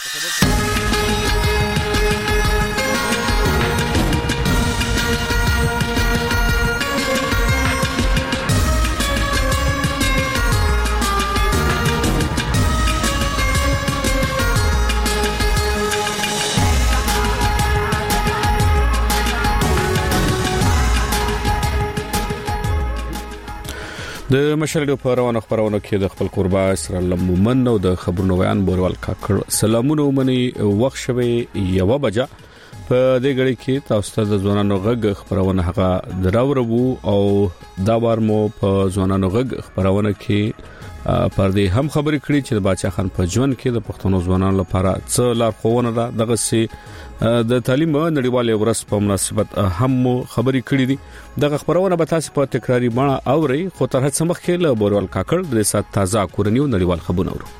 د مشرډو په روانه خبرونه کې د خپل قربا سره لمومن او د خبرونو بیان بورول کاکړ سلامونه مني وخت شوي یو بجا په دې غړي کې تاسو ته ځوانانو غږ خبرونه هغه دراورو او دا بار مو په ځوانانو غږ خبرونه کې پر دې هم خبرې کړې چې د باچا خان په ژوند کې د پښتنو ځوانانو لپاره څه لارښوونه ده دغه سي د تعلیم نړیوالې ورځ په مناسبت هم خبرې کړې دي دغه خبرونه به تاسو په تکراری باندې اوري خو تر هڅه مخکې له بورول کاکړ د سات تازه کورنیو نړیوال خبرونه اورو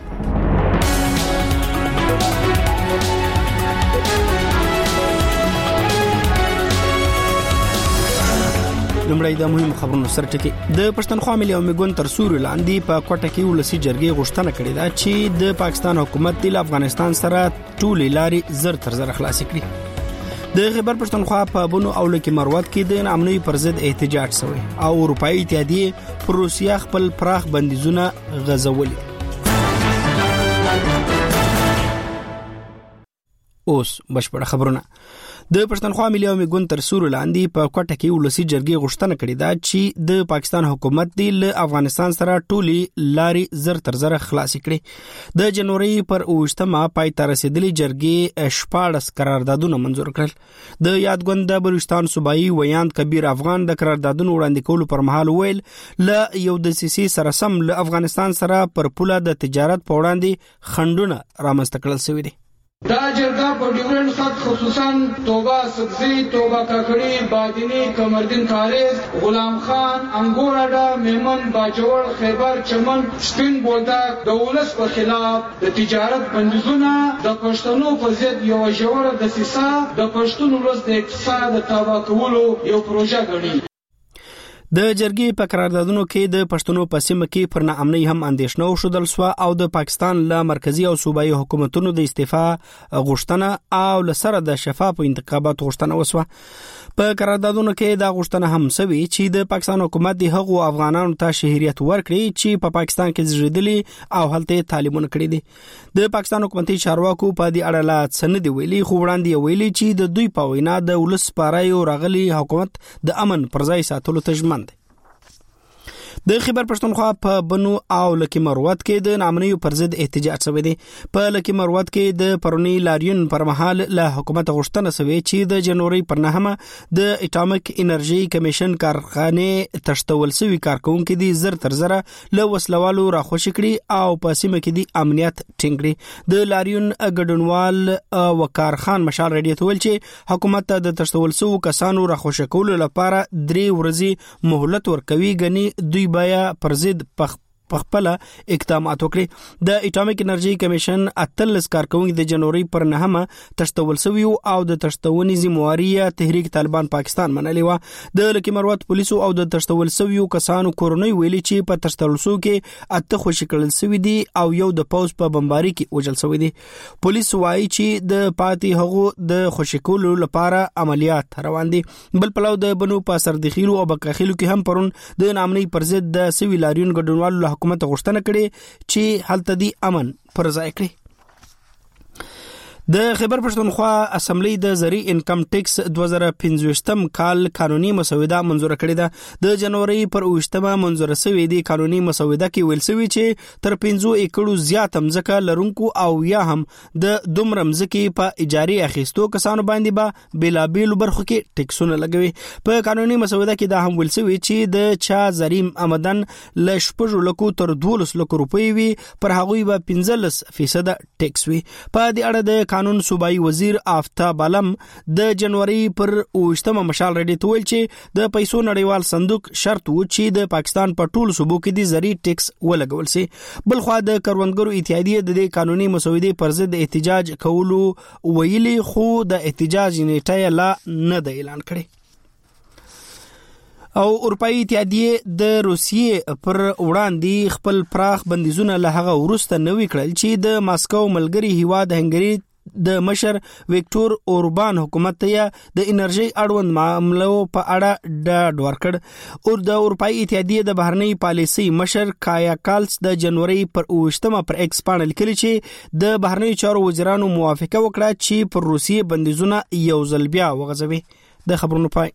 لمړی د مهم خبرونو سرټکی د پښتونخوا ملي او میګون تر سوري لاندې په کوټه کې ولسی جرګې غوښتنه کړې ده چې د پاکستان حکومت د افغانستان سره ټولې لارې زر تر زر خلاص کړي د خیبر پښتونخوا په بنو او لکه مروت کې د نامنوي پر ضد احتجاج شوی او اروپאי اتحادیه پر روسیا خپل پراخ بندیزونه غځولي اوس بشپړ خبرونه د پښتونخوا ملي او میګون تر سوري لاندې په کوټه کې ولسی جرګې غوښتنه کړې ده چې د پاکستان حکومت د افغانستان سره ټولې لارې زر تر زر خلاص کړي د جنوري پر 28مه پای ته رسیدلې جرګې 14 قراردادونه منزور کړل د یادګوند د بلوچستان صوبایي ویاند کبیر افغان د قراردادونو وړاندې کولو پر مهال ویل ل یو د سیسي سره سم له افغانستان سره پر پوله د تجارت په وړاندې خندونه رامنځته کړل شوی دي دا جرګه په ډیورنډ خط خصوصا توبه سبزی توبه کاکړي بادینی کمردین کاریز غلام خان انګوراډا میمن باجوړ خیبر چمن سپین بولدک د ولس په خلاف د تجارت بندیزونه د پښتنو په ضد یو ژوره دسیسه د پښتون ولس د اقتصاد تباہ کولو یو پروژه ګڼي د جرګې په قراردادونو کې د پښتنو په سیمه کې پر ناامنۍ هم اندېښنه وشودل سو او د پاکستان له مرکزی او صوبایي حکومتونو د استعفا غوښتنه او لسره د شفاف انتخابات غوښتنه وسوه په قراردادونو کې دا غوښتنه هم سوي چې د پاکستان حکومت د هغو افغانانو ته شهريت ورکړي چې په پاکستان کې زیږیدلي او هلته تعلیمونه کړي دي د پاکستان حکومتي چارواکو په دې اړه لا سند ویلي خو وړاندې ویلي چې د دوی په وینا د ولس پاره راغلي حکومت د امن پر ځای ساتلو ته ژمن د خیبر پښتونخوا په بنو او لکه مروت کې د نامنوي پر ضد احتجاج شوی دی په لکه مروت کې د پرونی لاریون پر مهال له حکومت غوښتنه شوی چې د جنوري پر 9مه د اټامیک انرژي کمیشن کارخانه تشتول شوی کارکونکو دي زر تر زره له وسلوالو راخوشي کړي او په سیمه کې د امنیت ټینګ کړي د لاریون ګډونوال وکارخان مشال رډیټ ویل چې حکومت ته د تشتول شوی کسانو راخوشي کولو لپاره 3 ورځې مهلت ورکوي غني دوی بیا پر ضد خپل اقدامات وکړي د اټامیک انرژي کمیشن 18 کارکونکو د جنوري پر 9مه تشتول شوی او د تشتونی ذمہواری تحریک طالبان پاکستان منلې و د لکه مروت پولیسو او د تشتول شوی کسانو کورونی ویلي چې په تشتول شو کې اته خوشی کړل شوی دي او یو د پوز په بمباری کې وجل شوی دي پولیس وايي چې د پاتې هغو د خوشی کولو لپاره عملیات روان دي بل پلو د بنو په سردخیلو او بکاخیلو کې هم پرون د نامنۍ پر ضد د سوي لاریون ګډونوالو حکومت غوښتنه کړي چې هلته دی امن پر ځای کړي د خیبر پښتونخوا اسمبلی د زری انکم ټیکس 2015م کال قانوني مسوده منزور کړې ده د جنوري پر 28مه منزور شوې دي قانوني مسوده کې ویل شوی چې تر 15 ایکړو زیات مځکه لرونکو او یا هم د دومره مځکه په اجاري اخیستو کسانو باندې به بلابل برخو کې ټیکسونه لګوي په قانوني مسوده کې دا هم ویل شوی چې د چا زریم آمدن ل 15 لکو تر 12 لکو روپۍ وي پر هغه به 15% ټیکس وي په دې اړه د قانون صوبایي وزیر آفتاب عالم د جنوري پر 28مه مشال رډیټ ویل چې د پیسو نړیوال صندوق شرط و چې د پاکستان په ټولو صوبو کې د زری ټیکس ولګول شي بل خو د کروندګرو اتحادیه د دې قانوني مسودې پر ضد احتجاج کولو ویلي خو د احتجاج نیټه لا نه د اعلان کړي او اروپאי اتحادیه د روسیې پر وړاندې خپل پراخ بندیزونه له هغه وروسته نوي کړل چې د ماسکو ملګری هیواد هنګری د مشر ویکټور اوربان حکومت ته د انرژي اړوند معاملو په اړه ډاډ ورکړ او د اروپאי اتحادیه د بهرنی پالیسي مشر کایا کالس د جنوري پر 28 پر ایکس باندې لیکلي چې د بهرنی چارو وزیرانو موافقه وکړه چې پر روسیې بندیزونه یو ځل بیا وغځوي. د خبرونو پای.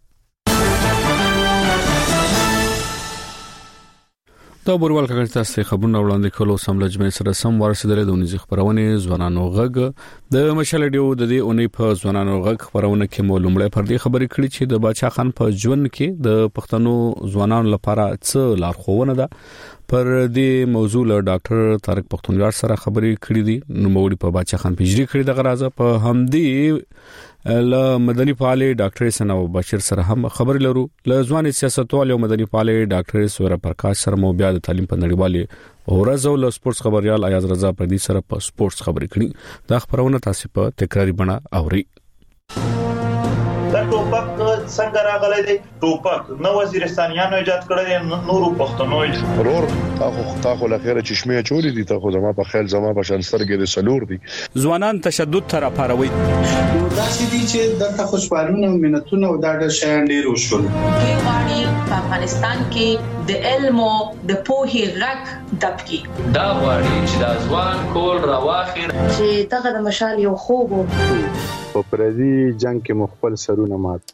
دا بورول کله تاسو خبرونه وړاندې کولو سملجمه سره سم ورسېدل د ونیز خبرونه ځوانانو غږ د مشال ډیو د دې اونۍ په ځوانانو غږ خبرونه کې معلومه پر دې خبرې کړې چې د باچا خان په ژوند کې د پښتنو ځوانانو لپاره څه لارښوونه ده. پر دې موضوع له ډاکټر طارق پختونیار سره خبرې کړې دي. نو موږ په باچا خان پیژري کړې د غرازه په همدې له مدني فعال ډاکټر سنا بشیر سره هم خبر لرو. له ځوان سیاستوال او مدني فعال ډاکټر سورا پرکاش سره مو بیا د تعلیم په نړیوالې اورز او سپورتس خبريال ایاز رضا پردي سره په سپورتس خبرې کړي. دا خبرونه تاسو په تکراری بڼه اوري. دا ټوپک څنګه راغلی دی؟ ټوپک نو وزیرستانیانو ایجاد کړی دی، نورو پښتنو ورور تاخو لخيره چشمه چولې دي، تاخو زما په خیال زما په شانسترګې د سلور دي. ځوانان تشدد تر پاروي دا چې دي چې د خوشبالونه منتونه او دا د شیان ډیر وشول. کې واړي په افغانستان کې د علم او د پوهې غږ دبکی دا واړي چې د ځوان کول راواخیر چې دغه د مشال یو خوب په پردي جنگ کې مخبل سرونه مات.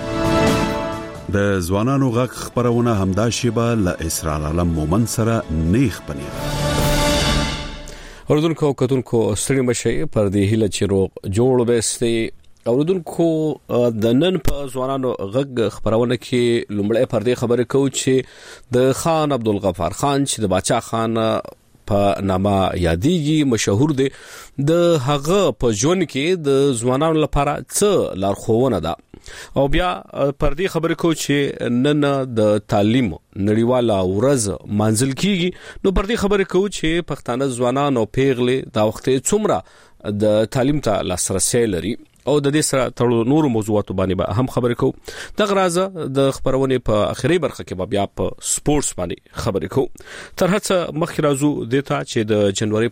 د ځوانانو غږ خبرونه همدا شیبه له اسرار علم مومن سره نیخ پنیر. اوردونکو کتونکو ستړي مشي پر دې هله چې روغ جوړ وبستي. اوردونکو د نن په ځوانانو غږ خبرونه کې لومړی پر دې خبرې کوو چې د خان عبدالغفار خان چې د باچا خان په نامه یادېږي مشهور دی، د هغه په ژوند کې د ځوانانو لپاره څه لارښوونه ده. او بیا پر دې خبرې کوو چې نن د تعلیم نړیواله ورځ منځل کیږي. نو پر دې خبرې کوو چې پښتانه ځوانان او پیغلې دا وخت څومره د تعلیم ته لاسرسي لري او د دې سره تړلو نور موضوعات باندې به هم خبرې کوو. د غرازه د خبرونه په اخري برخه کې بیا په سپورتس باندې خبرې کوو. تر هڅه مخکې راځو دته چې د جنوري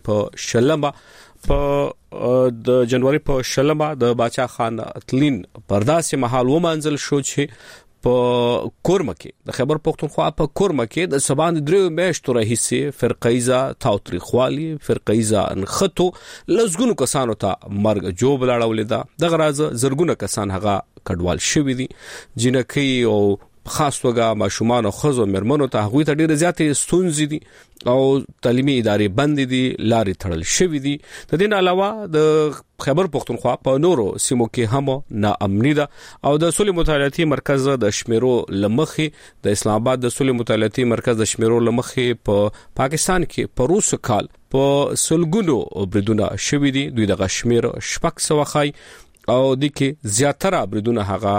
په شلمه د باچا خان تلین پرداسه محل ومنځل شو چې په کورمه کې د خیبر پختونخوا په کورمه کې د سبان درې میاشتو راهیسې فرقایزه تاوتریخوالي فرقایزه انخطو لزګونو کسانو ته مرګ جوب لاړولې ده. د غرازه زرګونه کسان هغه کډوال شوی دي. جنکی او خاص توګه ماشومان او خزو مرمنو ته هغوی ته ډیره زیاتې ستونزې دي او تعلیمي ادارې بندې دي، لارې تړل شوې دي. د دې علاوه د خیبر پختونخوا په نورو سیمو کې هم ناامني ده او د صلح مطالعاتي مرکز د شمیرو لمخې د اسلام آباد د صلح مطالعاتي مرکز د شمیرو لمخې په پاکستان کې په روس کال په سلګونو بریدونه شوې دي. دوی د شمیر شپږ سو خای او د کې زیاتره بریدونه هغه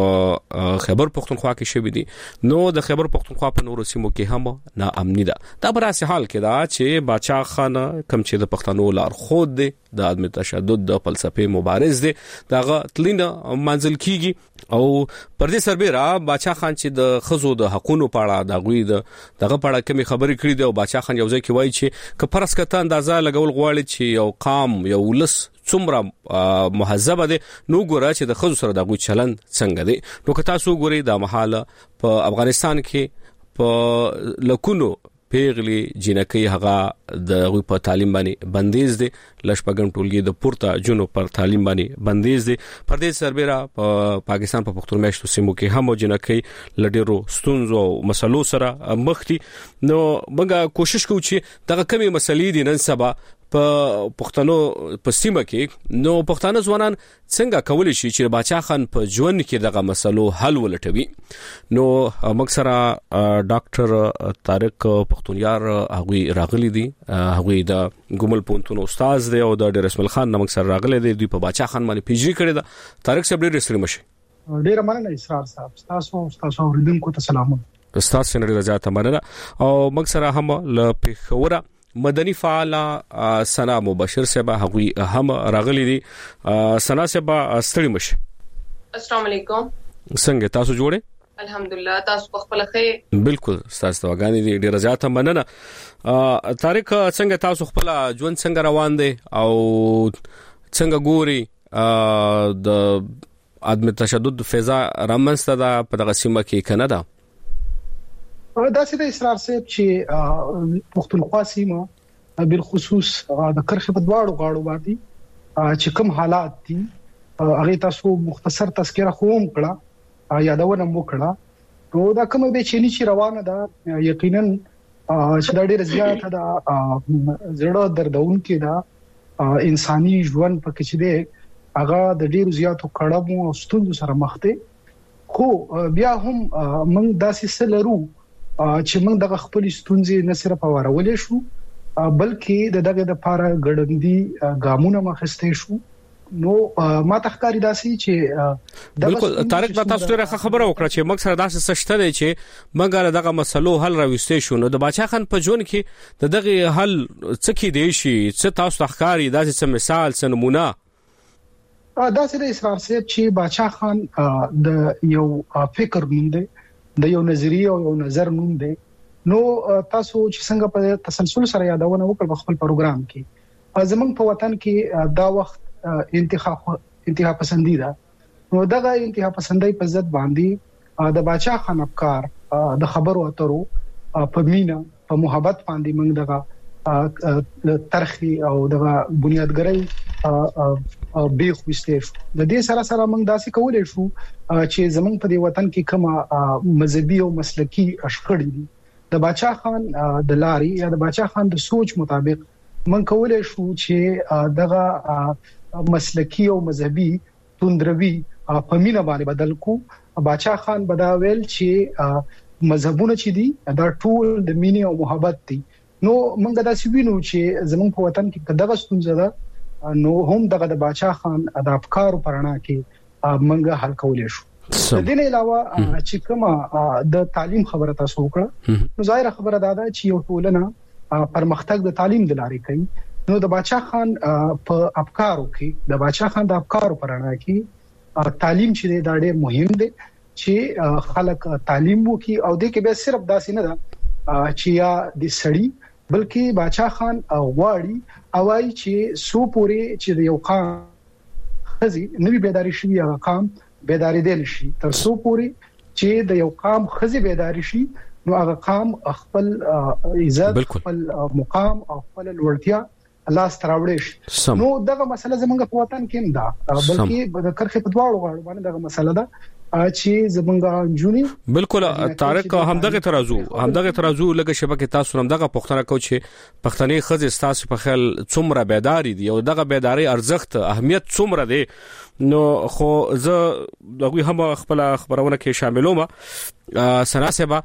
په خیبر پختونخوا کې شوې دي. نو د خیبر پختونخوا په نورو سیمو کې هم ناامني ده. دا په داسې حال کې ده چې باچا خان کم چې د پښتنو لار خود دی، د عدم تشدد د فلسفي مبارز دی، دغه تلینه منځل کیږي او پر دې سربېره باچا خان چې د خزو د حقوقو په اړه دغه په اړه کومې خبرې کړې دي او باچا خان یو ځای کې وایي چې که پرس کته اندازه لګول غواړي چې یو قام یو ولس څومره مهذب دي، نو ګوره چې د خزو سره دغه چلن څنګه دي. نو که تاسو ګوري د محاله په افغانستان کې په لکونو پیغلی جنکی هغه د په تعلیم باندې بندیز دي، لشپګم ټولګي د پورته جنو پر تعلیم باندې بندیز دي. پر دې سربېره په پاکستان په پښتون میشتو سیمو کې هم جنکی لډیرو ستونزو او مسلو سره مخ دي. نو موږ کوشش کوو چې دغه کمی مسلې دي نن سبا په پښتنو په سیمه کې نو پښتانه ځوانان څنګه کولی شي چې باچا خان په ژوند کې دغه مسلو حل ولټوي. نو موږ سره ډاکټر طارق پختونیار هغه راغلي دي، هغه د ګومل پونتون استاد دی او د ډیر اسماعیل خان نمک سره راغلي دي. دوی په باچا خان باندې پیژي کړی دا. طارق صاحب ډیر ستړي مشي. ډیر مننه اسرار صاحب، تاسو اوریدونکو ته سلام. استاد سره رضایت مننه. او موږ سره هم له پیښوره مدني فعال سنا مبشر صاحب هغه هم راغلي دي. سنا صاحب ستړي مشه. السلام علیکم. څنګه تاسو جوړه؟ الحمدلله تاسو په خپل خیر بالکل تاسو واغانی دي ډیر زیاته مننه طارق څنګه تاسو خپل ژوند څنګه روان دي او څنګه ګوري د عدم تشدد فضا رامنځته ده په دغه سیمه کې کنه ده دا چې اسرار صاحب چې پښتونخوا سیمه بالخصوص د کرخه په دواړو غاړو باندې چې کوم حالات دي هغه تاسو مختصر تذکرہ کوم کړه یادونه مو کړه نو دا کومه به چيني چې روانه ده یقینا چې دا ډېر زیات ده زړه دردون کې دا انساني ژوند پکې چې ده هغه د ډېر زیاتو کړهمو او ستونزو سره مخ دي خو بیا هم موږ داسې سلرو چې موږ د خپل ستونزې نه صرف اورولې شو بلکې دغه د پاره ګړندې ګامونه مخسته شو نو ما تخکاری داسي چې بالکل طارق دا تاسو ته خبره وکړه چې موږ سره داسې سشته دی چې موږ دغه مسلو حل راوستې شو نو د باچا خان په جون کې دغه حل څه کې دی شي څه تاسو تخکاری داسې څه مثال څه نمونه داسې د اسرار صاحب چې باچا خان د یو فکر نوم دی د یو نظریه او یو نظر نوم دی نو تاسو چې څنګه په تسلسل سره یادونه وکړ په خپل پروګرام کې زمونږ په وطن کې دا وخت انتها پسندی ده نو دغه انتها پسندۍ په ضد باندې د باچا خان افکار د خبرو اترو په مینا په محبت باندې موږ دغه ترخی او دغه بنیادګرۍ به خوسته د دې سره سره موږ داسې کولای شو چې زمونږ په دې وطن کې کومه مذهبي او مسلکی اشخړې دي د باچا خان د لاري یا د باچا خان د سوچ مطابق موږ کولای شو چې دغه مسلکی او مذهبي توندروي په مینا باندې بدل کو باچا خان بداویل چې مذهبونه چې دي دا ټول د مینې او محبت دي نو موږ دا سوینو چې زموږ په وطن کې دغه ستونزه ده نو هم دغه د باچا خان د افکارو پرانا کې موږ حل کولای شو د دې علاوه چې کومه د تعلیم خبره تاسو وکړه نو ظاهر خبره ده چې یو ټولنه پرمختګ د تعلیم د لارې کوي نو د باچا خان په افکارو کې د باچا خان د افکارو پرانا کې تعلیم چې دا ډېر مهم دی چې خلک تعلیم وکړي او د کې به صرف داسې نه ده چې یا د سړی بلکې باچا خان غواړي اوای چې سو پوري چې د یو قام خزي نوی بیداری شي یا قام بیداری دل شي تر سو پوري چې د یو قام خزي بیداری شي نو هغه قام خپل عزت خپل مقام او خپل لوړتیا الله ستراوړي نو دغه مسله زمونږ په وطن کې نه ده بلکې د کرخه په دواړو غاړو باندې دغه مسله ده چې زمونږ جونی بالکل طارق همدغه ترازو لکه شبکه تاسو همدغه پښتنه کو چې پښتني خزې تاسو په خیال څومره بیداری دي او دغه بیداری ارزښت اهمیت څومره دی نو خو زه دغه هم خپل خبرونه کې شاملوم سناسبه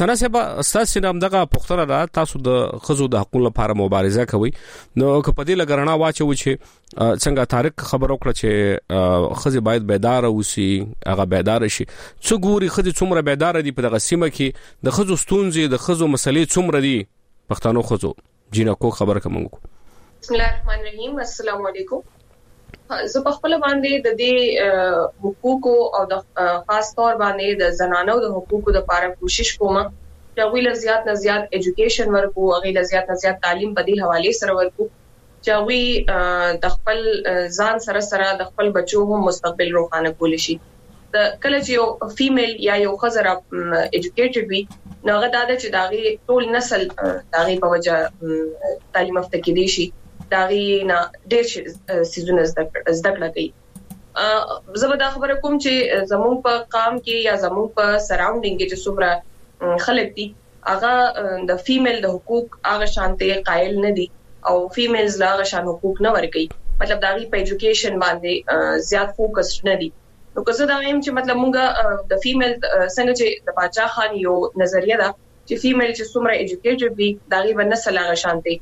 تاسو نام دغه پښتنه ده تاسو د خزو د حقوقو لپاره مبارزه کوي نو که په دې لګرنا واچو چې څنګه طارق خبر وکړه چې خزي باید بیدار اوسي هغه بیدار شي څو ګوري خزي څومره بیدار دي په دغه سیمه کې د خزو ستونزې د خزو مسلې څومره دي پښتنو خزو جنکو خبر کوم بسم الله الرحمن الرحیم السلام علیکم زه په خپل باندې د دې حقوقو او د خاص طور باندې د زنانو د حقوقو لپاره کوشش کوم چې هغه زیات نه زیات এডوকেশن ورکو هغه زیات نه زیات تعلیم په دې حواله سره ورکو چې هغه د خپل ځان سره د خپل بچو هم مستقبل روښانه کول شي د کله چې یو فیمیل یا یو خزر اډوکیټډ وي نو هغه د چې داغي ټول نسل داغي په وجه تعلیم یافته کېدي شي داغي نه ډېر سيزونه زده کړه کوي زبر خبره کوم چې زموږ په قام کې یا زموږ په سراوندینګ کې چې څومره خلک دي هغه د فیمیل د حقوق هغه شانته قائل نه دي او فیمیلز لا هغه شان حقوق نه ورکي مطلب داغي په এডوকেশن باندې زیات فوکس نه دي نو که زه دا وایم چې مطلب موږ د فیمیل څنګه چې د باچا خان یو نظریه ده چې فیمیل چې څومره اډوکیټډ وي داغي باندې سلاغه شانته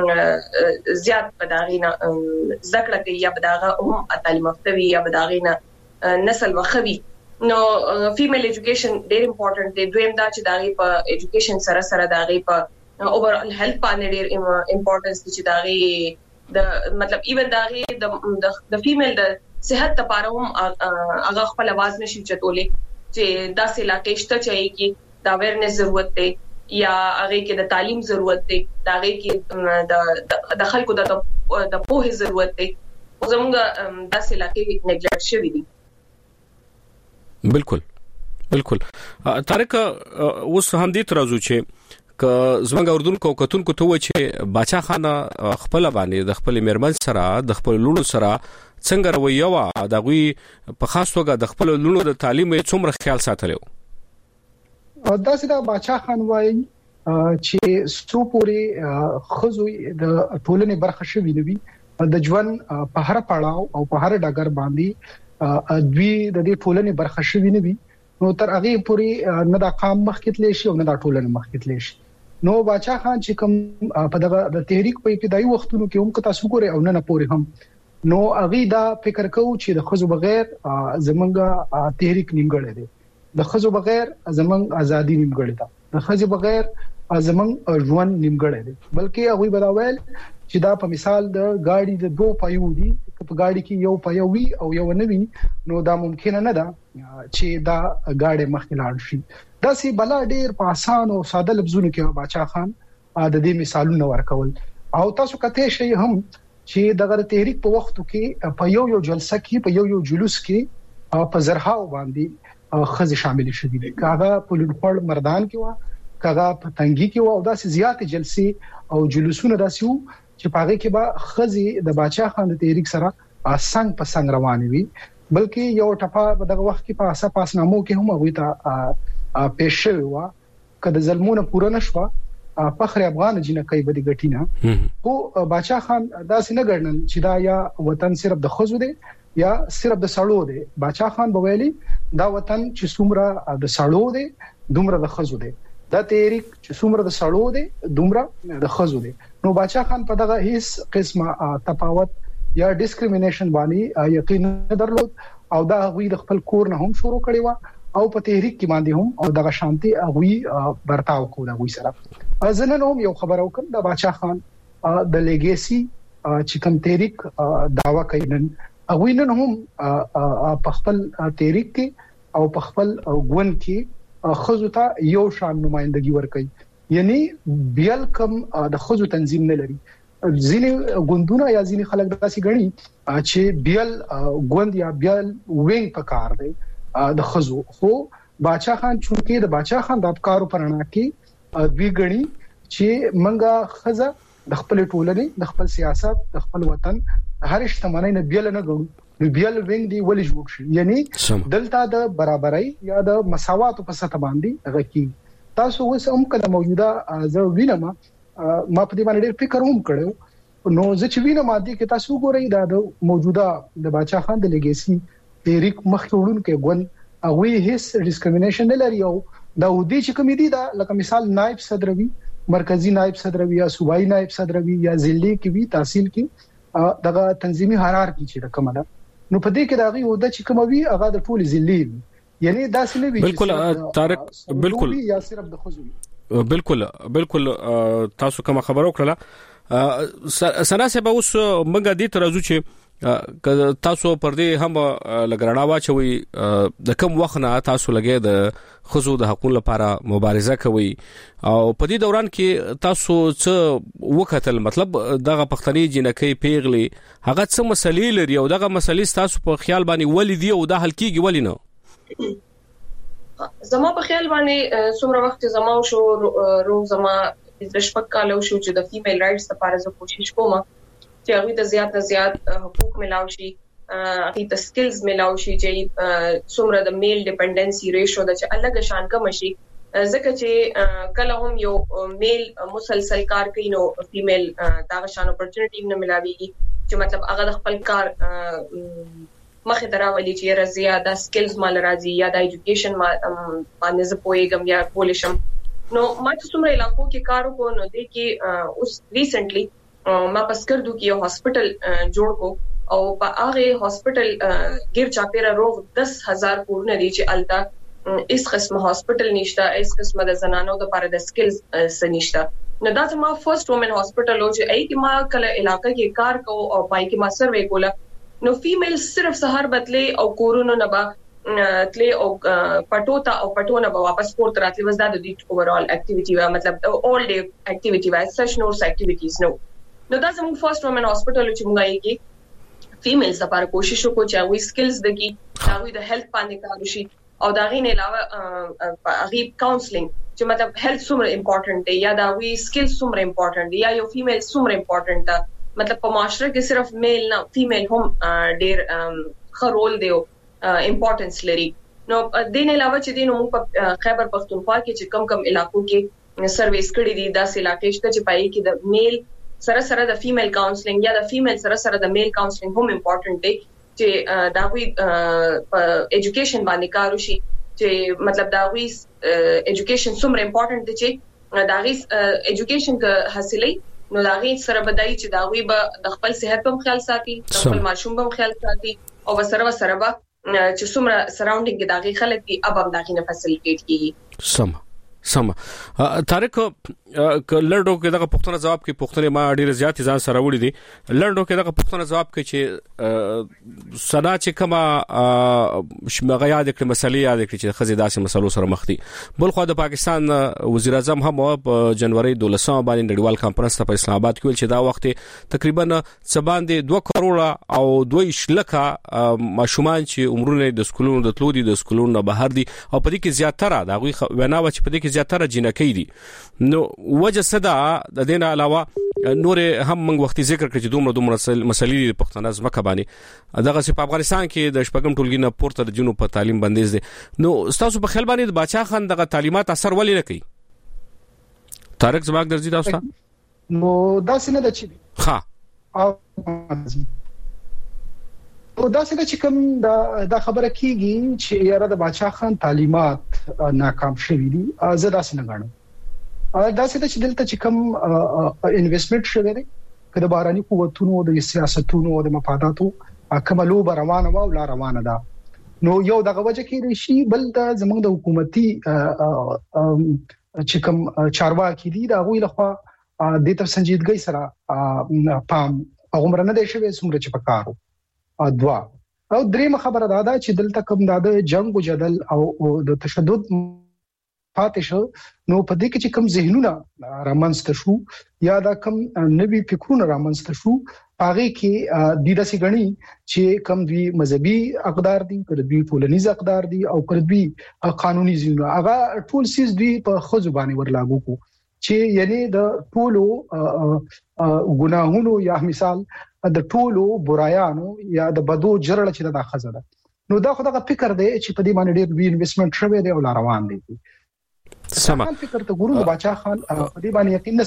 زیات بداغینا ذکر کوي یا بداغه هم تعلیم یافته وي یا بداغینا نسل وخوي نو فیمیل এডوকেশن ډېر امپورټنت دی دویم دا چې داغي په এডوকেশن سره داغي په اوورال هیلث باندې ډېر امپورټنس دي چې داغي د مطلب ایون داغي د فیمیل د صحت لپاره هم هغه خپل आवाज نشي چتولې چې داسې علاقې شته چې کې دا اویرنس ضرورت دی یا هغه کې د تعلیم ضرورت دی دا هغه کې د خلکو د پوهې ضرورت دی او زموږ داسې علاقې نیګلیکټ شوی دي. بالکل طارق اوس هم دې ترازو چې ک زمونږ اردن کو کتونکو ته و چې باچا خان خپل باندې د خپل میرمن سره د خپل لونو سره څنګه رویه وا د غوي په خاص توګه د خپل لونو د تعلیم څومره خیال ساتلو. دا سیده باچا خان وایي چې سو پوری خزو د ټولنې برخه شوی نوي د ژوند په هر پړاو او په هر ډګر باندې دوی د دې ټولنې برخه شوی نوي نو تر هغه پوری نه د قام مخکتلی شي او نه د ټولنې مخکتلی شي. نو باچا خان چې کوم په دغه د تحریک په ابتدایي وختونو کې هم تاسو ګورئ او نه پوري هم نو هغه دا فکر کوي چې د خزو بغیر زمونږه تحریک نیمګړی دی د خزو بغیر زمونږ ازادي نیمګړی ده د خزو بغیر زمونږ ژوند نیمګړی دی بلکې هغه بداویل چې دا په مثال د گاډي د دوه پایو دي په گاډي کې یو پایو وي او یو نه وي نو دا ممکن نه ده چې دا گاډي مخکې لاړ شي. دا سي بلا ډیر په اسانه او ساده لفظونو کې باچا خان د دې مثالونه ورکول او تاسو کته شي هم چې دغه تحریک په وختو کې په یو جلسه کې په یو جلوس کې په زرهاو باندې خزي شامل شوي دي کاغه په لوړ مردان کې وا کاغه په تنګي کې وا او داسې زیات جلسې او جلوسونه داسې وو چې پاره کې با خزي د باچا خان د تحریک سره څنګه په څنګه روان وي بلکې یو ټپه په دغه وخت کې په اساس نامو کې هم هغه ته پېښه وا کله ظلمونه پوره نشوا فخر افغان جنکې بدی غټینا خو باچا خان دا سینه ګرنل چې دا یا وطن صرف د خزو دی یا صرف د سړو دی. باچا خان بویلی دا وطن چې څومره د سړو دی دومره د خزو دی دا تحریک چې څومره د سړو دی دومره د خزو دی. نو باچا خان په دغه هیڅ قسمه تفاوت یا ډیسکریمینیشن باندې یقین نه درلود او دا غوی د خپل کور نه هم شروع کړی و او په تحریک کې باندې هم او دغه شانتي غوي برتاو کوله غوي سره ځنن هم یو خبر او کوم د باچا خان د لیګیسي چې کوم تحریک داوا کوي نن غوي نن هم په خپل تحریک کې او په خپل ګوند کې خزو ته یو شان نمائندګي ورکړي یعنی بیل کم د خزو تنظیم نه لري. ځینې ګوندونه یا ځینې خلک داسې غني چې بیل ګوند یا بیل وینګ په کار دی د خزو خو باچا خان چونکه د باچا خان د افکارو پرانا کې دوی غني چې منګه خزه د خپل ټولنې د خپل سیاست د خپل وطن هر اجتماعي نه بیل نه غوړي نو بیل وینګ دی ولې جوړ شي یعنی دلته د برابرۍ یا د مساوات په سطح باندې غکی تاسو اوس هم کله موجوده زه وینم ما په دې باندې ډېر فکر هم کړو نو زه چې وینم دي کې تاسو ګورئ د موجوده د باچا خان د لیګیسي تحریک مخکې وړون کې ګوند هغه هیڅ ډیسکریمینیشن نه لري او دا ودی چې کوم دي دا لکه مثال نائب صدر وی مرکزی نائب صدر وی یا صوبایي نائب صدر وی یا ضلعي کې وی تحصیل کې دغه تنظیمي هرارکی چې کومه ده نو په دې کې دا غي وده چې کوم وی هغه د ټول ضلعي یعنی دا سلی وی بالکل طارق بالکل یا صرف د خزو بالکل تاسو کوم خبرو کړله سناسه به اوس منګه دې ترازو چې تاسو پر دې هم لګرنا واچوي د کوم وخت نه تاسو لګي د خزو د حقوقو لپاره مبارزه کوي او په دې دوران کې تاسو څه وکتل مطلب دغه پښتني جنکې پیغلي هغه څه مسلې لري او دغه مسلې تاسو په خیال باندې ولې دی او د حل کیږي ولې نه زما په خیال باندې څومره وخت زما شو روز زما د شپږ کال شو چې د فیمیل رائټس لپاره زه کوشش کوم چې هغه د زیات نه زیات حقوق ملاو شي هغه د سکلز ملاو شي چې څومره د میل ډیپندنسي ریشو د چې الګ شان کم شي ځکه چې کله هم یو میل مسلسل کار کوي نو فیمیل دا شان اپورتونټی نه ملاويږي چې مطلب هغه د خپل کار مخه دراولي چې رضیا د سکلز مال راځي یا د ایجوکیشن باندې زه پوهیږم یا پولیشم نو ما چې څومره علاقو کې کار وکړ نو د کې اوس ریسنټلی ما پسکردو کې یو هاسپټل جوړ کو او په هغه هاسپټل غیر چاپیره روغ 10,000 کورونه دي چې الته اس قسمه هاسپټل نشته اس قسمه د زنانو د لپاره د سکلز سنشته نو دا زما فرست وومن هاسپټل او چې ای کی ما کله علاقې کې کار کو او پای کې ما سروې کوله نو فیمیل صرف سحر بدله او کورونو نه با تلی او پټوتا او پټونه به واپس پورته راتلی وز دا د دې اوورال اکټیویټي مطلب اول ډے اکټیویټي وای سچ نورس اکټیویټیز نو دا زموږ فرست وومن هاسپټل چې موږ یې کې فیمیلز لپاره کوشش وکړو چې هغه سکلز دګي هغه د هیلث باندې کار وشي او دا غي نه علاوه هغه کاونسلینګ چې مطلب هیلث څومره امپورټنت دی یا دا وی سکلز څومره امپورټنت دی یا یو فیمیل څومره امپورټنت ده مطلب په معاشره کې صرف میل نه فیمیل هم ډېر خرول دی امپورټنس لري نو دین علاوه چې دین موږ په خیبر پختونخوا کې چې کم علاقو کې سرویس کړی دي داسې علاقې شته چې پای کې د میل سره د فیمیل کاونسلینګ یا د فیمیل سره د میل کاونسلینګ هم امپورټنت دی چې دا وی ایجوکیشن باندې کار وشي چې مطلب دا وی ایجوکیشن څومره امپورټنت دی چې دا وی ایجوکیشن که حاصلې نو دا وی سره بدای چې دا وی به د خپل صحت په خیال ساتي د خپل ماشوم په خیال ساتي او سره به چې څومره سراوندینګ کې دا غي خلک دي اب هم دا غي نه فیسیلیټیټ کیږي سم طارق لړډو کې دغه پښتنه جواب کې پښتنه ما ډیر زیات ځان سره وړي دي لړډو کې دغه پښتنه جواب کې چې صدا چې کما شمغه یاد کړ مسلې یاد کړ چې خزي داسې مسلو سره مخ دي بل خو د پاکستان وزیر اعظم هم په جنوري 12 باندې نړیوال کانفرنس ته په اسلام آباد کې چې دا وخت تقریبا سباندې 2 کروڑه او 2 لکه ماشومان چې عمرونه د سکولونو د تلو دي د سکولونو بهر دي او په دې کې زیاتره دا غوي وینا و چې په دې کې زیاتره جنکې دي نو وجه صدا د دین علاوه نور هم موږ وختي ذکر کړ چې دومره مسلې د پښتنه ځمکه باندې دغه په افغانستان کې د شپږم ټولګي نه پورته د جنوب په تعلیم بندیز دي نو تاسو په خیال باندې د باچا خان دغه تعلیمات اثر ولې نه کوي طارق زماک درځي تاسو نو دا څنګه د چي ها او دا څنګه چې کوم دا خبره کیږي چې یاره د باچا خان تعلیمات ناکام شوي دي زه دا څنګه غواړم دا چې دلته چې کوم انویسټمنټ شوی دی کله باراني قوتونو د سیاستونو او د مفاداتو کوملو روانه او لا روانه ده نو یو دغه وجه کې شي بل د زمونږ د حکومتي چې کوم چارواکي دي دا غوي لخوا د تر سنجیدګۍ سره پام عمر نه دی شوی څومره چې پکارو دوا او درېمه خبره دا ده چې دلته کوم د جنگ او جدل او د تشدد پاتې شو نو په دې کې چې کوم ذهنونه رامنځته شو یا دا کوم نوي فکرونه رامنځته شو هغه کې د داسې غني چې کوم دوی مذهبي اقدار دي کړه دوی ټولنیز اقدار دي او کړه دوی قانوني ځینو هغه ټول سیس دوی په خزو باندې ورلاګو کو چې یعنی د ټولو ګناهونو یا مثال د ټولو برایانو یا د بدو جرړه چې دا خزه ده نو دا خو دا فکر دی چې په دې باندې ډېر وی انویسټمنټ شوی دی او روان دی سم فکر ته ګورو باچا خان په دې باندې یقین نه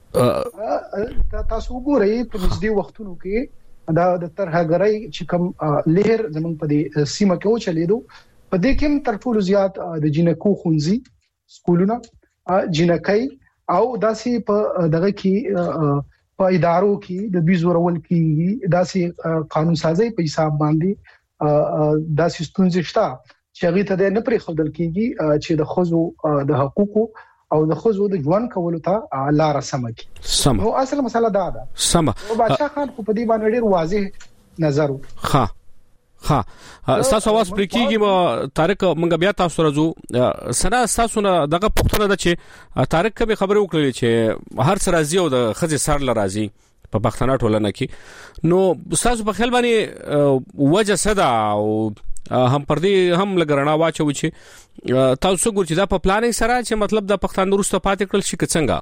ساتي تاسو ګورئ په نږدې وختونو کې دا د ترهګرۍ چې کوم لهر زمونږ په دې سیمه کې و چلیدو په دې کې تر ټولو زیات د جنکو خونځي سکولونه جنکۍ او داسې په دغه کې په ادارو کې د بيزورول کې داسې قانون سازي په حساب باندې داسې ستونزې شته چې هغه ته نه پرې خدل کیږي چې د خزو د حقوقو او د خزو د ژوند کولو ته لار سم کی سم نو اصل مسله دا ده سم او باچا خان په دې باندې ډېر واضح نظر ها تاسو واس پریکيږي ما طارق منګ بیا تاسو راځو سره تاسو نه دغه پښتنه ده چې طارق کبه خبره وکړي چې هر سره راځي او د خزي سر لراځي په پښتنه ټولنه کې نو تاسو په خیال باندې وجه صدا او هم پردي هم لګرنا واچو چې تاسو ګور چې دا په پلانینګ سره چې مطلب د پښتون وروسته پاتې کړل شي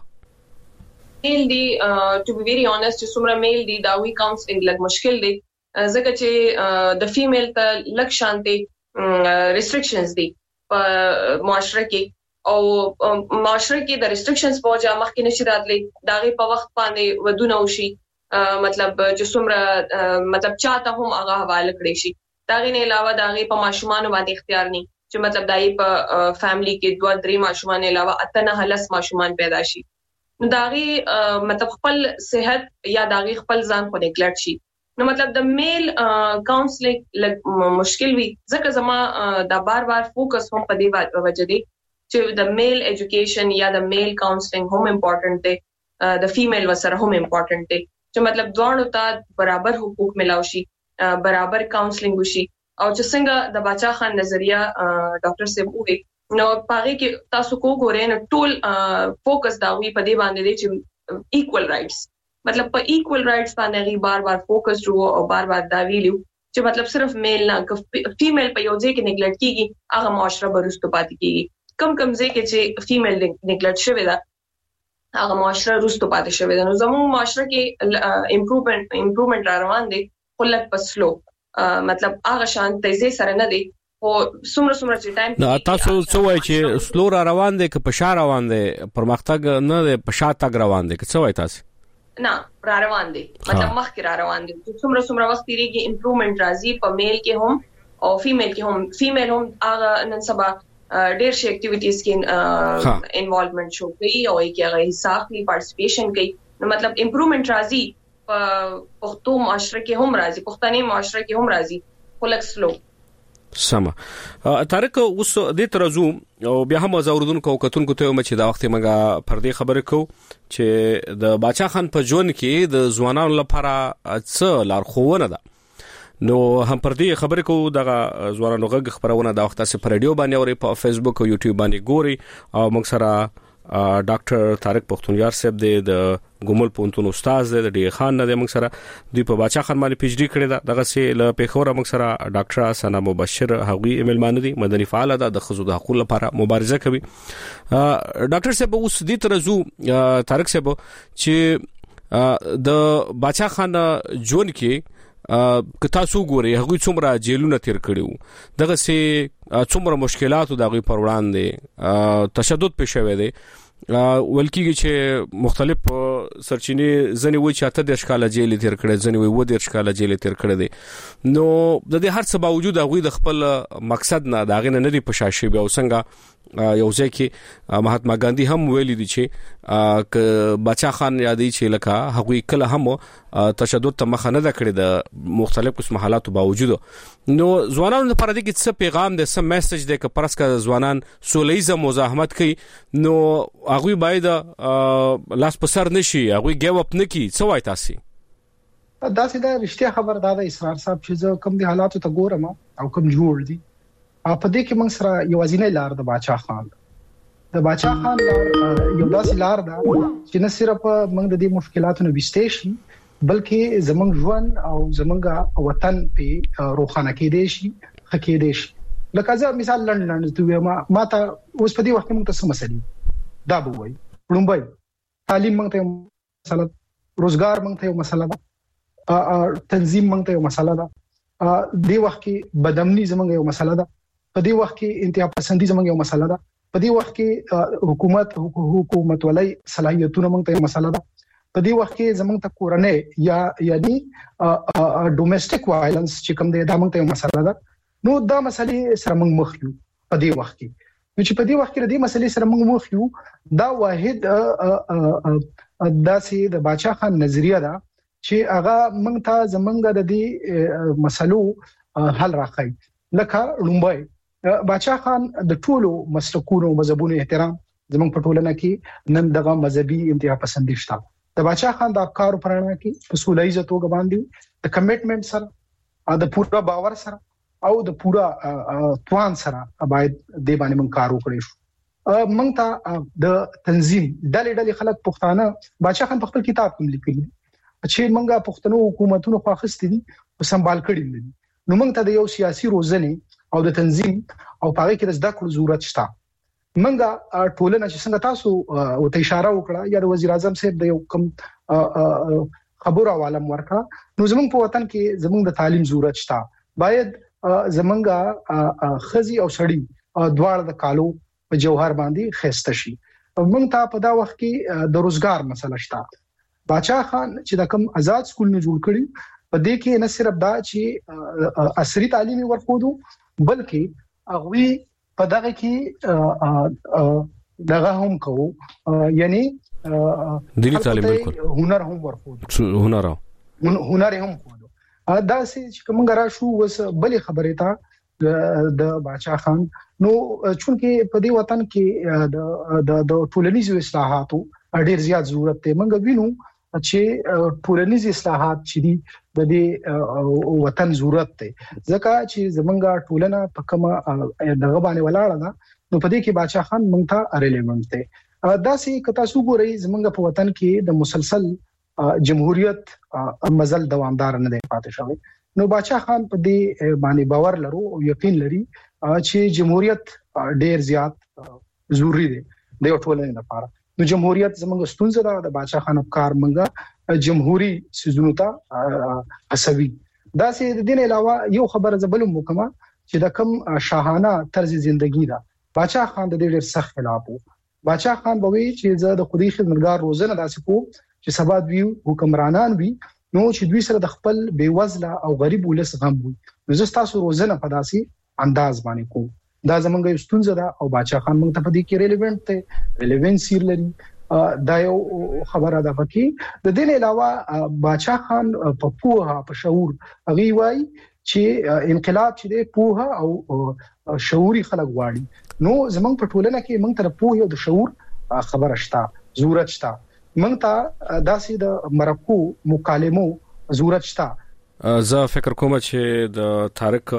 څنګه میل دی ټو بی ویری اونست چې څومره میل دی دا وی کاونسلینګ لګ مشکل دی ځکه چې د فیمیل ته لک شانتي ریستریکشنز دي په معاشره کې او معاشره کې د ریستریکشنز په وجه مخکې نشي راتلی داغه په وخت باندې ودونه وشي مطلب چې څومره مطلب چاته هم هغه حواله کړی شي داغه نه علاوه داغه په ماشومان باندې اختیار نه چې مطلب دای په فیملی کې 2-3 ماشومان علاوه اتنه هلس ماشومان پیدا شي نو داغه مطلب خپل صحت یا داغه خپل ځان کو نیګلیکټ شي نو مطلب د میل کاونسلینګ مشکل وي ځکه زما دا بار فوکس هم په دې وجه دی چې د میل ایجوکیشن یا د میل کاونسلینګ هم امپورټنت دی د فیمیل وسره هم امپورټنت دی چې مطلب دوه ته برابر حقوق ملاوي شي برابر کاونسلینګ وشي او چې څنګه د باچا خان نظریه ډاکټر صاحب وې نو پاره کې تاسو کو ګورئ نو ټول فوکس دا وی په دې باندې دی چې ایکوال رائټس مطلب په ایکوال رائټس باندې غي بار فوکس وو او بار دا ویلو چې مطلب صرف میل نه فیمیل په یو ځای کې نیګلیکټ کیږي هغه معاشره برستو پاتې کیږي کم ځای کې چې فیمیل نیګلیکټ شوی دا هغه معاشره رستو پاتې شوی دا نو زموږ معاشره کې امپروومنت روان دي خلک په سلو مطلب هغه شان تیزی سره نه دي او څومره چې ټایم نو تاسو څه وایي چې سلو را روان دي که په شا روان دي پرمختګ نه دي په شا تګ روان دي که څه وایي تاسو نه را روان دي مطلب مخکې را روان دي څومره وخت تیریږي امپروومنت راځي په میل کې هم او فیمیل کې هم فیمیل هم هغه نن سبا ډېر شي اکټیویټیز کې انوالومنت شو کوي او کې هغه حصہ اخلي پارټیسپیشن کوي نو مطلب امپروومنت راځي په پښتو معاشره کې هم راځي پښتني معاشره کې هم راځي خلک سلو سما طارق اوس د ترازو او بیا هم زوردونکو کتونکو ته مچ دا وخت مګه پر دې خبره کو چې د باچا خان په ژوند کې د ځوانانو لپاره څه لارښوونه ده نو هم پر دې خبره کو دغه ځوانانو غږ خبرونه دا وخت سره پر رادیو باندې او په فیسبوک او یوټیوب باندې ګوري او موږ سره ډاکټر طارق پختونیار صاحب د ګومل پونتون استاد د ډی خان نه د موږ سره د په باچا خان باندې پی ایچ ډی کړی دغه سه ل پیښور موږ سره ډاکټر سنا مبشر هغوی ایمیل باندې مدني فعال د خزو د حقوق لپاره مبارزه کوي ډاکټر صاحب اوس د ترزو طارق صاحب چې د باچا خان جون کې که تاسو ګورئ هغه څومره جیلونه تیر کړیو دغه سه څومره مشکلات دغه پر وړاندې تشدد پېښوي دي ولکه چې مختلف سرچینې ځنې وي چې اته د ښکاله جیل تیر کړي ځنې وي و د ښکاله جیل تیر کړي دي نو د دې هر څه باوجود هغه د خپل مقصد نه داغه نه لري پښاشي بیا وسنګ یو ځکه مهاتما ګاندی هم ویلي دي چې ک باچا خان یادې چې لکه هغه کله هم تشدد ته مخ نه کړی د مختلف قسم حالاتو باوجود نو ځوانانو لپاره د څه پیغام د څه میسج د کپرسکا ځوانان سولېزه مزاحمت کوي نو هغه باید لاس په سر نشي هغه ګیو اپ نکي څه وای تاسو دا سیده رښتیا خبر دا د اسرار صاحب چې کوم دي حالاتو ته ګورم او کوم جوړ دي په دې کې موږ سره یوازینی لار د باچا خان لار یو داسې لار ده چې نه صرف موږ د دې مشکلاتو نه بيستې شي بلکې زمونږ ژوند او زمونږ وطن په روخانه کې دي شي خکې دي شي لکه ځکه مثال لندن ته ما ته اوس په دې وخت کې موږ ته څه مسلې دا به وایي پړمبای تعلیم موږ ته مسله روزګار موږ ته مسله ده تنظیم موږ ته مسله ده دې وخت کې بدامني زمونږ یو مسله ده په دې وخت کې انتها پسندي زمونږ یو مسله ده په دې وخت کې حکومت ولای صلاحیتونه موږ ته مسله ده په دې وخت کې زمونږ ته کورنۍ یعنی ډومېسټک وایلنس چې کوم دی دا موږ ته مسله ده نو دا مسلې سره موږ مخ یو په دې وخت کې نو چې په دې وخت کې د مسلې سره موږ مخ یو دا واحد داسې د باچا خان نظریه ده چې هغه موږ ته زمونږ د دې مسلو حل راخی لکه لومبای باچا خان د ټولو مسلکونو مذهبونو احترام زموږ په ټولنه کې نن دغه مذهبي انتها پسندي شته د باچا خان د افکار پرانا کې په سولېزه توګه باندې د کمټمنټ سره د پوره باور سره او د پوره توان سره باید د باندې من کار وکړو شو موږ ته د تنظیم ډلې خلک پښتانه باچا خان په خپل کتاب کې لیکلي چې موږ پښتنو حکومتونو خواخستې دي او سمبال کړي دي نو موږ ته د یو سیاسي روزنې او د تنظیم او پاره کې د زده کړو ضرورت شته منګه ټولنه چې څنګه تاسو او ته اشاره وکړه یا د وزیر اعظم صاحب د یو کم خبره عالم ورکا نو زمونږ په وطن کې زمونږ د تعلیم ضرورت شته باید زمونږه خزي او سړی دواړه د کالو په جوهر باندې خسته شي موږ ته په دا وخت کې د روزګار مسله شته باچا خان چې د کوم آزاد سکول نه جوړ کړي په دې کې نه صرف دا چې عصري تعلیمي ورکوډو بلکې هغه په دغه کې دغه هم کوو یعنی دینی تعلیم بالکل هنر هم ورکوډو هنر هم کوو دا چې کومه را شو وس بلې خبره تا د باچا خان نو چونکه په دې وطن کې د ټولنیزو اصلاحاتو ډېر زیات ضرورت دی موږ وینو چې ټولنیز اصلاحات چې دي د دې وطن ضرورت دی ځکه چې زمونږه ټولنه په کومه دغه باندې ولاړه ده نو په دې کې باچا خان مونږ ته ریلیونت دی دا سي کتا سو ګوري زمونږ په وطن کې د مسلسل جمهوریت مزل دوامدار نه دی پاتې شوی نو باچا خان په دې باندې باور لرو او یقین لري چې جمهوریت ډیر زیات ضروری دی د ټولنې لپاره نو جمهوریت زمونږ ستونزه ده د باچا خان افکار مونږه جمهوریت سيزونو ته اسوي دا سي د دین علاوه یو خبره زبلم وکما چې د کم شاهانه طرز ژوندۍ ده باچا خان د دې ډیر سخت خلاف وو باچا خان بوي چې زه د خودي خدمتګار روزنه داسې کو چې سبا دوی حکمرانان وي نو چې دوی سره د خپل بیوزله او غریب ولس غم وي نو زه تاسو روزنه په داسې انداز باندې کوم دا زمونږ یو ستونزه ده او باچا خان موږ ته په دې کې ریلیونت دی ریلیونسي لري دا یو خبره ده پکې د دین علاوه باچا خان په پوهه په شعور هغه وایي چې انقلاب چې دی پوهه او شعوري خلک واړي نو زمونږ په ټولنه کې موږ ته پوهه او د شعور خبره شته ضرورت شته موږ ته داسې د مرکو مکالمو ضرورت شته زه فکر کوم چې د طارق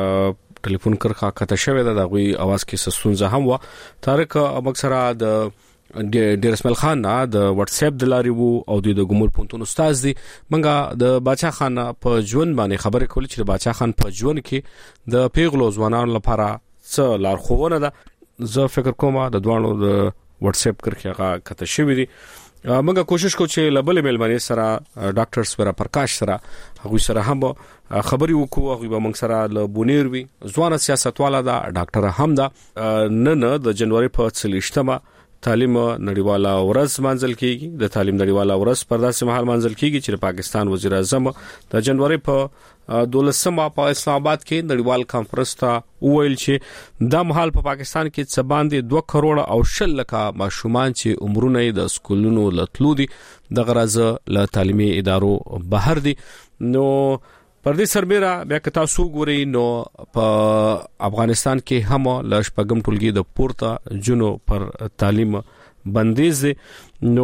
ټلیفون کرخه کته شوی د غوي आवाज کې سستونزه هم و طارق مکسره د ډیر اسماعیل خان د واتس اپ د لاري وو او د ګمول پونتون استاد دي منګه د باچا خان په ژوند باندې خبرې کولې چې د باچا خان په ژوند کې د پیغلو ځوانانو لپاره څه لارښوونه ده زه فکر کوم د دوانو د واتس اپ کرخه کته شوی دي موږ کوشش کوو چې لبل ملمنې سره ډاکټر سپرا پرکاش سره هغه سره هم خبري وکړو هغه به موږ سره ل بونیر وی ځوان سیاستواله دا ډاکټر هم دا نه د جنوري په 30مه تعلیم نړیواله ورځ منځل کیږي د تعلیم نړیواله ورځ پر داسې مهال منځل کیږي چې پاکستان وزیر اعظم د جنوري په 12مه په اسلام آباد کې نړیوال کانفرنس ته وویل چې د مهال په پاکستان کې څه باندې 2 کروڑ او 10 لک ماشومان چې عمرونه د سکولونو لټلو دي د غرض له تعلیمي ادارو بهر دي نو پر دې سربېره بیا که تاسو ګورئ نو په افغانستان کې هم ل شپږم ټولګي د پورته جنو پر تعلیم بندیز نو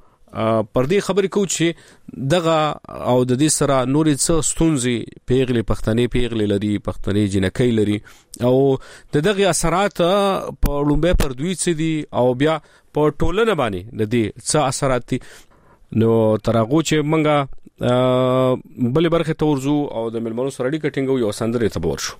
پر دې خبرې کو چې دغه او د دې سره نورې څه ستونزې پیغلي پښتنې پیغلي لري پښتنې جنکۍ لري او دغه اثرات په لومبه پر دوی څه دي او بیا په ټولنه باندې د دې څه اثرات دي نو ترغه چې منګه بلې برخه تورزو او د ملمنو سره اړیکه ټینګو یو سندره ته ورشو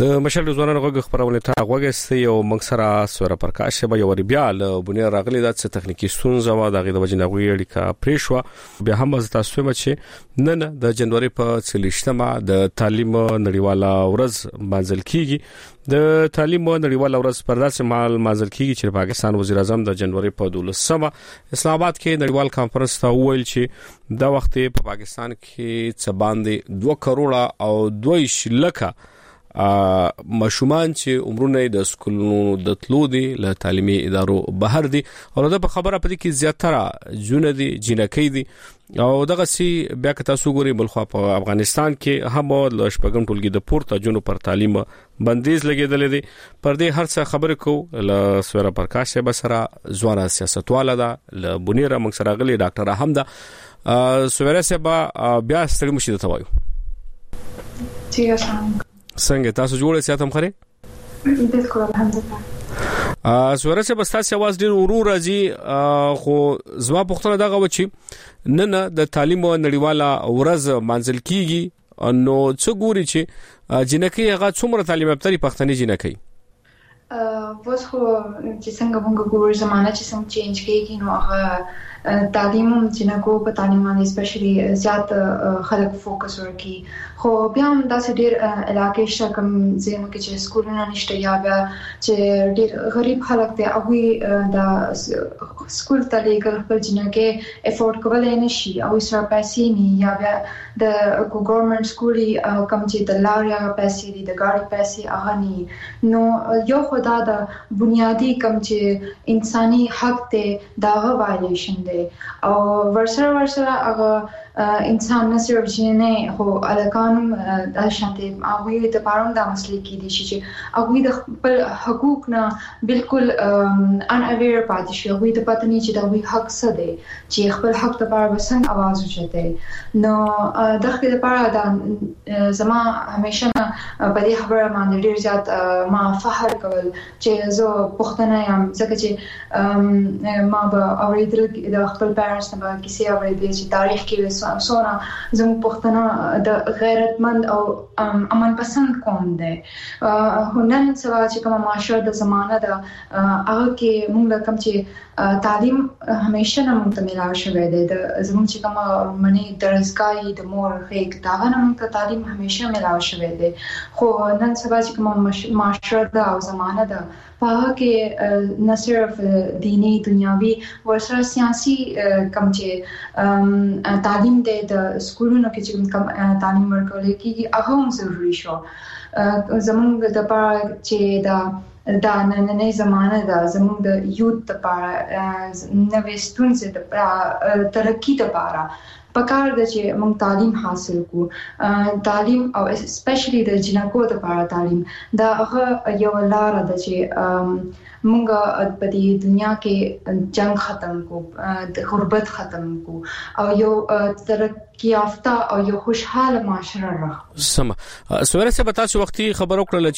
د مشر ځوانانو غږ خبرونه ته غوږستي او منصره سوره پرکاش به یو بیا له بنیر راغلي د تخنیکی ستونزه و د غوډه وجنغوي اړیکه پریښو بیا هم تاسو مچ نن د جنوري په 30مه د تعلیم نړیواله ورځ منځل کیږي د تعلیم نړیواله ورځ پر داسې مال منځل کیږي چې پاکستان وزیر اعظم د جنوري په 12مه اسلام آباد کې نړیوال کانفرنس ته ویل چې دا وخت په پاکستان کې څه باندې 2 کروڑه او 2 لکه مشومان چې عمرونه د سکولونو د تلو دي له تعلیمي ادارو بهر دي او دا په خبره پدې کې زیاتره جون دي جنکې دي او دغه سي بیا که تاسو ګورئ بلخوا په افغانستان کې هم له شپږم ټولګي د پورته جون پر تعلیم بندیز لګیدل دي پر دې هر څه خبره کو له سوره پرکاش بسره ځوان سیاستواله ده له بنیره منصر غلي ډاکټر احمد سوره سبا بیا ستړي مشي ته وایو څنګه تاسو جوړه ساتم خره بالکل الحمدلله سوره سبا تاسو आवाज ډیر ورو راځي خو زما پوښتنه دغه و چې نن د تعلیم نړیواله ورځ منځل کیږي نو څو ګوري چې جنکې هغه څومره تعلیم یافتې پښتني جنکې وس خو چې څنګه موږ ګورو زمانہ چې څنګه چینج کیږي نو هغه تعلیم جنکو په تعلیم باندې سپیشلی زیات خلک فوکس ورکي خو بیا هم داسې ډیر علاقې شکم زموږ کې چې سکولونه نشته یا بیا چې ډیر غریب خلک دي هغه د سکول ته لګل خپل جنکې افورد کولای نشي او سره پیسې نه یا بیا د ګورنمنت سکولي کم چې د لاریا پیسې دي د ګاډي پیسې هغه نه نو یو خدا د بنیادی کم چې انساني حق ته دا وایلیشن دی او ورسره هغه انسان نه صرف جنې خو الکانم د شانته هغه ته پاروم د مسلې کې دي چې هغه د خپل حقوق نه بالکل ان اویر پاتې شي هغه ته پته نه چې دا وی حق څه دی چې خپل حق ته پاره وسنګ आवाज وچته نو دغه لپاره د زما همیشه په دې خبره باندې ډیر زیات ما فخر کول چې زه پښتنه یم ځکه چې ما به اوریدل د خپل پیرنټس نه کیسې اوریدل چې تاریخ کې سونا زموږ پښتنه د غیرتمند او امن پسند قوم دی هنن سوا چې کومه معاشره د زمانہ د هغه کې موږ کوم چې تعلیم همیشه نه موږ ته ملاوي شوی دی د زموږ چې کومه منی درسګای د مور غیګ دا نه موږ ته تعلیم همیشه ملاوي شوی دی خو نن سبا چې کومه معاشره د او زمانہ د پاها کې نه صرف دینی دنیاوی ورسره سیاسي کم چې تعلیم د سکولونو کې چې کم تعلیم ورکول کېږي هغه هم ضروري شو زموږ د پاره چې دا نننې زمانه دا زموږ د یوت لپاره نوې ستونزې د ترقی لپاره پکار د چې موږ تعلیم حاصل کو تعلیم او اسپیشلی د جنکو لپاره تعلیم دا هغه یو لار ده چې موږ په دې دنیا کې جنگ ختم کو د غربت ختم کو او یو ترقی یافته او یو خوشحاله معاشره راغو سم سوره څه بتا چې وختي خبرو کړل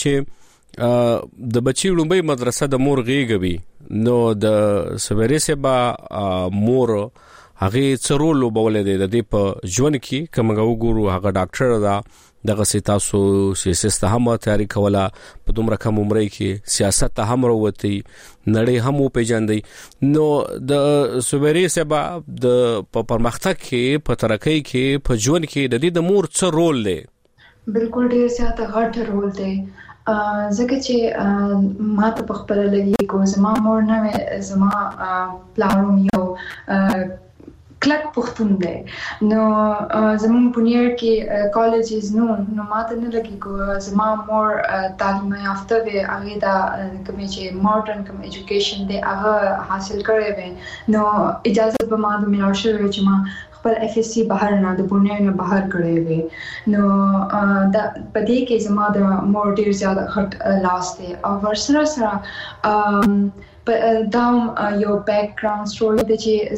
چې د بچی لومبي مدرسه د مور غيږوي نو د سوره څه با مور هغه څرول وبولې د دې په ژوند کې کومه وګورو هغه ډاکټر دا دغه سیتاسو سیاست هم تیاری کوله په دومره کم عمر کې سیاست هم وروتي نړۍ هم پیژندې نو د سوبري سبا د پرمختګ کې په ترقۍ کې په ژوند کې د دې د مور څه رول دی بالکل ډیر زیات غټ رول دی ځکه چې ما ته په خپل لګي کو زما مور نه زما پلاوم یو کلک پختون دی نو زمون پونیر کې کالجز نو ماته نه لګي کو زما مور تعلیم یافته وي هغه دا کوم چې ماډرن کوم ایجوکیشن دی هغه حاصل کړی وي نو اجازه به ما د میراث چې ما خپل اف اس سی بهر نه د پونیر نه بهر کړی وي نو دا پدې کې زما د مور ډیر زیات غټ لاس دی او ورسره سره دا یو بیک ګراوند ستوري د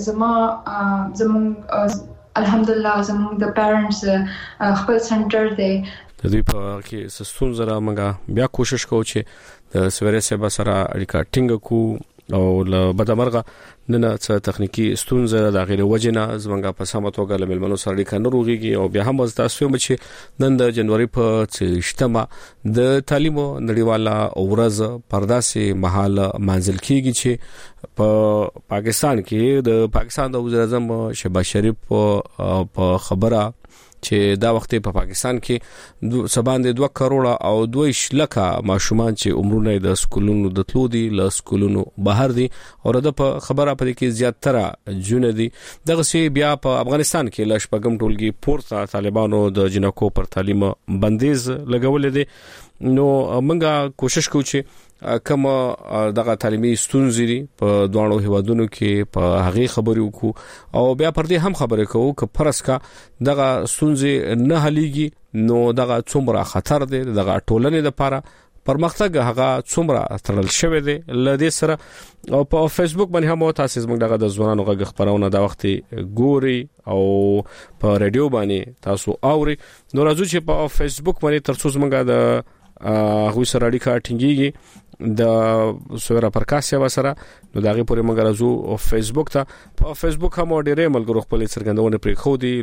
چې زموږ الحمدلله زموږ د پیرنټس خپل سنټر دی د دې په کې سستون زرا موږ بیا کوشش کوو چې د سویره سبا سره اړیکه ټینګ کو او له بدمرغه نه څه تخنیکی ستونزه د غیر وجنه زمونږه په سمه توګه له ملمنو سره اړیکه نه روغيږي او بیا هم تاسو هم چې نن د جنوري په 6مه د تعلیم نړیواله ورځ پرداسي محل منزل کیږي چې په پاکستان کې د پاکستان د وزیر اعظم شهباز شریف په خبره چې دا وخت په پاکستان کې سباند 2 کروڑ او 2 لک ماشومان چې عمرونه د سکولونو د تلو دي ل سکولونو بهر دي او د خبره په کې زیاتره جون دي دغه سی بیا په افغانستان کې ل شپږم ټولګي پورته طالبانو د جنکو پر تعلیم بندیز لګول دي نو موږ کوشش کوو چې کوم دغه تعلیمي ستونزې دي په دوانو هیوادونو کې په هغه خبرو وکړو او بیا پر دې هم خبرې کوو چې فرض کا دغه ستونزې نه حليږي نو دغه څومره خطر دی دغه ټولنې لپاره پرمختګ هغه څومره ترل شوی دی لدې سره او په فیسبوک باندې هم تاسو زموږ دغه د ځوانانو غږ خبرونه دا وخت ګوري او په رادیو باندې تاسو اوري نو راځو چې په فیسبوک باندې ترڅو زموږ د هغه سره اړیکه ټینګيږي د سوره پرکاسیا وسره نو دغه پورې موږ راځو او فیسبوک ته په فیسبوک هم ډېرې ملګرو خپل څرګندونه پرې خو دي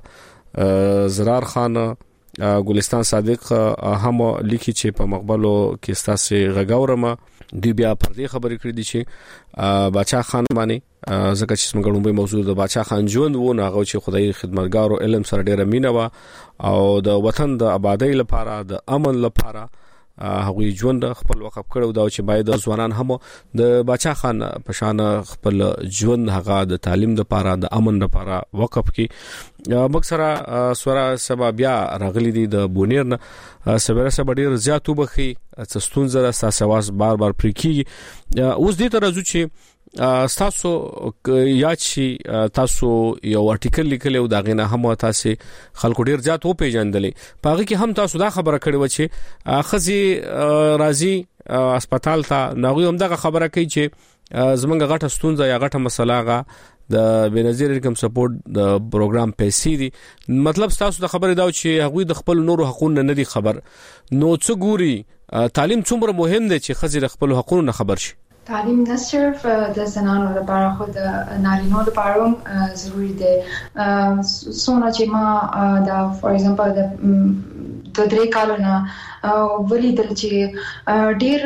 لکه زرار خان ګلستان صادق هم لیکي چې په مقبلو کې ستاسو غږاورم دی بیا پر دې خبرې کړې دي چې باچا خان باندې زکه چې څنګه لومبي موضوع د باچا خان ژوند و نه غو چې خدای خدمتګار او علم سره ډېره مینه وا او د وطن د آبادی لپاره د امن لپاره هغوی ژوند خپل وقف کړو دا چې باید ځوانان هم د باچا خان په شان خپل ژوند هغه د تعلیم لپاره د امن لپاره وقف کړي مکسره سوره سبا بیا راغلي دي د بونیر نه سبره سبا ډیر زیات وبخي ستونزه ساسواس بار پرې کیږي اوس دې ته راځو چې تاسو یا چې تاسو یو آرټیکل لیکلو دا غنه هم تاسو خلکو ډیر زیات و پیژندلې پاره کې هم تاسو دا خبره کړې و چې خزي راضي هسپتال ته نغوی هم دا خبره کوي چې زمونږ غټه ستونزه یا غټه مسله غا د بنظیر انکم سپورټ د پروګرام پیسې دي مطلب تاسو د خبره دا چې هغوی د خپل نورو حقوقو نه دي خبر نو څه ګوري تعلیم څومره مهم دی چې خزي خپل حقوقو نه خبر شي تعلیم نه صرف د زنانو لپاره خو د نارینو لپاره هم ضروری دی سونه چې ما دا فور ایگزامپل د 2-3 کالونه ولیدل چې ډیر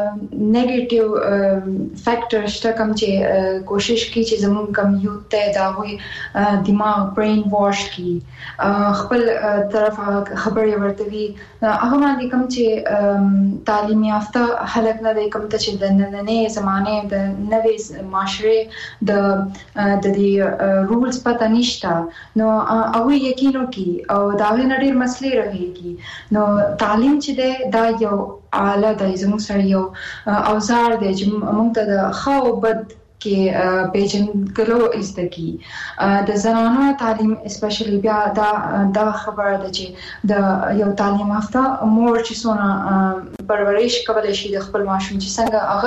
نیگیټیو فیکٹر شته کوم چې کوشش کوي چې زموږ کم یوت ته دا وي دماغ برین واش کی خپل طرف خبرې ورتوي هغه باندې کوم چې تعلیم یافته خلک نه دی کوم ته چې د نننې زمانه د نوې معاشره د دې رولز پته نشته نو هغه یقینو کی او دا نه ډیر مسلې راغلي نو تعلیم چې ده دا یو آله د زموږ سره یو اوزار دی چې موږ ته د خو بد کې پیجن کلو استکی د زنانو تعلیم اسپیشلی بیا دا خبره ده چې د یو تعلیم یافته مور چې سونه پرورش کولای شي د خپل ماشوم چې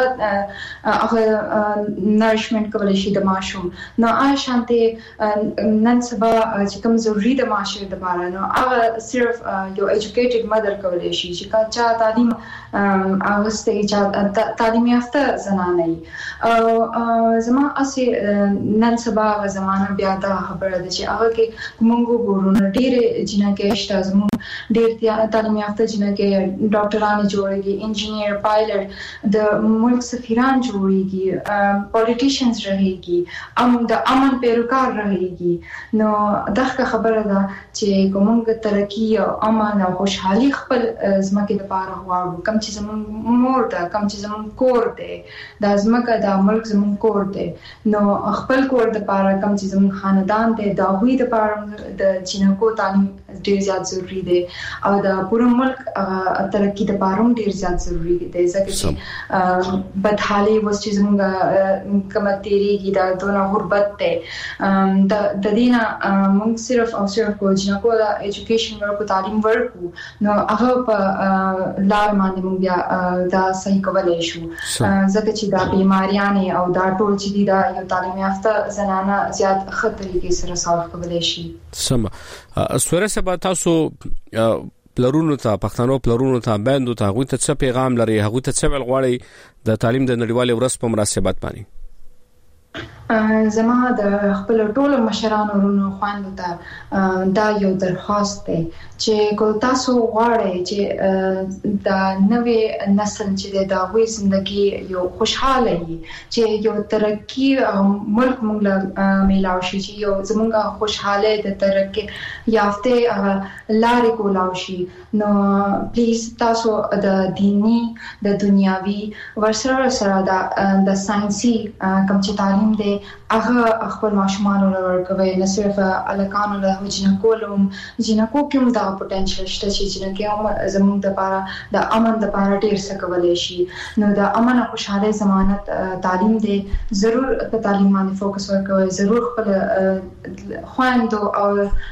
څنګه هغه نریشمنت کولای شي د ماشوم نو آشانته نن سبا چې کوم ضروری د معاشره لپاره نو هغه صرف یو ایجوکیټډ مدر کولای شي چې چا تعلیم اوسته چې تعلیم یافته زنانه او زما اسی نن سبا زمانه بیا دا خبره ده چې هغه کې موږ ګورو ډېر جنکه شته زموږ ډېر تعلیم یافته جنکه ډاکټرانه جوړيږي انجینیر پایلټ د ملک سفیران جوړيږي پولیټیشنز رهيږي د امن پیروکار رهيږي نو دغه خبره ده چې کومه ترقی او امن او خوشحالي خپل زمکه لپاره غواړو کوم چې زموږ مور ده کوم چې زموږ کور ده د زمکه د ملک زموږ کور دی نو خپل کور د پاره کوم چې زموږ خاندان دی دا وی د پاره د جنکو تعلیم ډیر زیات ضروری دی او د پوره ملک ترقی د پاره ډیر زیات ضروری دی ځکه چې بدحالي وس چې زموږ کومه تیریږي دا دونه غربت دی د دینه موږ صرف او صرف کو جنکو د ایجوکیشن ورکو تعلیم ورکو نو هغه په لار باندې موږ بیا دا صحیح کولای شو ځکه چې دا بیماریان او دا ټول چې دا یو تعلیم یافته زنانه زیات خطرې کې سره سالف کولای شي سم سوره سبا تاسو پلرونو ته پښتنو پلرونو ته باندې ته غوښته څه پیغام لري هغه ته څه ول غواړي د تعلیم د نړیوالې ورځ په مناسبت باندې زما د خپل ټولو مشرانو ورونو خواندو ته دا یو درخواست دی چې کو تاسو غواړئ چې د نوې نسل چې د هغوی ژوندۍ یو خوشحاله وي چې یو ترقی ملک موږ میلاو شي چې یو زموږ خوشحاله د ترقی یافته لارې کولاو شي نو پلیز تاسو د دینی د دنیاوي ورسره سره د ساينسي کوم چې تعلیم دی هغه خپل ماشومان ورکوي نه صرف الکانو له جنکو کوم دا پټنشل شته چې جنکه زموږ د لپاره د امن د لپاره ډیر څه کولای شي نو د امن او خوشاله ضمانت تعلیم دی ضرور په تعلیم باندې فوکس وکوي ضرور خپل خواندو او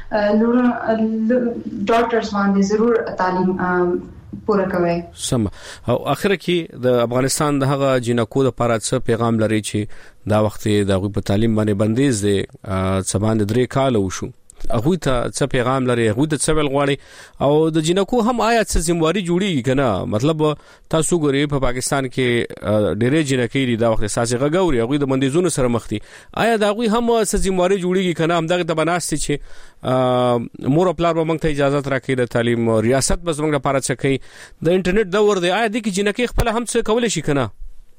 ډاکټرز باندې ضرور تعلیم پوره کوي سم او اخر کې د افغانستان د هغه جنکو د لپاره څه پیغام لري چې دا وخت د غو په تعلیم باندې بندیز دي سبان 3 کال وشو هغه ته څه پیغام لري هغه ته څه ول غواړي او د جنکو هم آیا څه ذمہواری جوړیږي کنه مطلب تاسو ګوري په پاکستان کې ډېرې جنکې دي دا وخت اساسي غوړي هغه د بندیزونو سره مخ دي آیا دا هغه هم څه ذمہواری جوړیږي کنه هم دغه د بناستي چې مور خپل به موږ ته اجازه راکړي د تعلیم ریاست بس موږ لپاره څه کوي د انټرنیټ دور دی آیا د کې جنکې خپل هم څه کولای شي کنه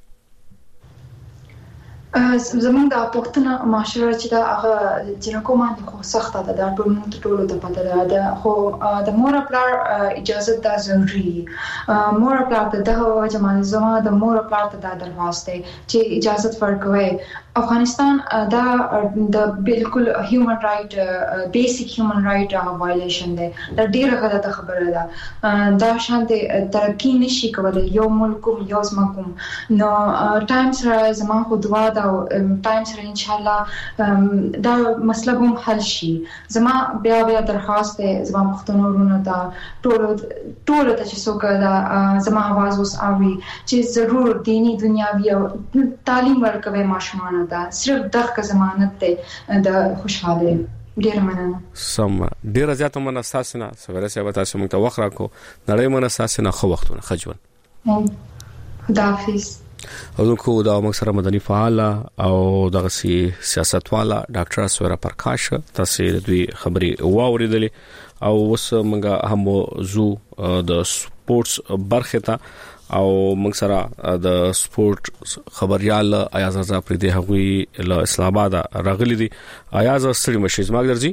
زمونږ د پښتنه معاشره چې دا هغه جنکو باندې خو سخته ده د ټولو د پته ده خو د مور خپل اجازه دا ضروري مور خپل د جماعت زما د مور خپل ته د درخواست چې اجازه ورکوي افغانستان دا د بالکل هیومن رائټ بیسیک هیومن رائټ وایلیشن دی دا ډیره غلطه خبره ده دا شانته ترقی نشي کولای یو ملک یو ځمکوم نو ټایم سره زما خو دعا دا ټایم سره ان شاء الله دا مسله هم حل شي زما بیا درخواست دی زما پښتنو ته ټول ته چې څوک دا زما आवाज اوس اوري چې ضرور دینی دنیاوی او تعلیم ورکوي ماشومان دا صرف دغه ضمانت ده د خوشاله ډیر مننه سم ډیر زیات مننه تاسو نه سره سره تاسو موږ ته وخت راکو نړۍ مننه تاسو نه خو وختونه خجون خداحافظ او کو دا موږ سره مدني فعال او دغه سیاستواله ډاکټر اسوره پرکاش تاسو د دوی خبري واوریدلې او اوس موږ هم زو د سپورتس برخه ته او موږ سره د سپورت خبريال ایاز رضا پر دې هغوی له اسلام آباد راغلي دي ایاز ستړي مشي زما ګرځي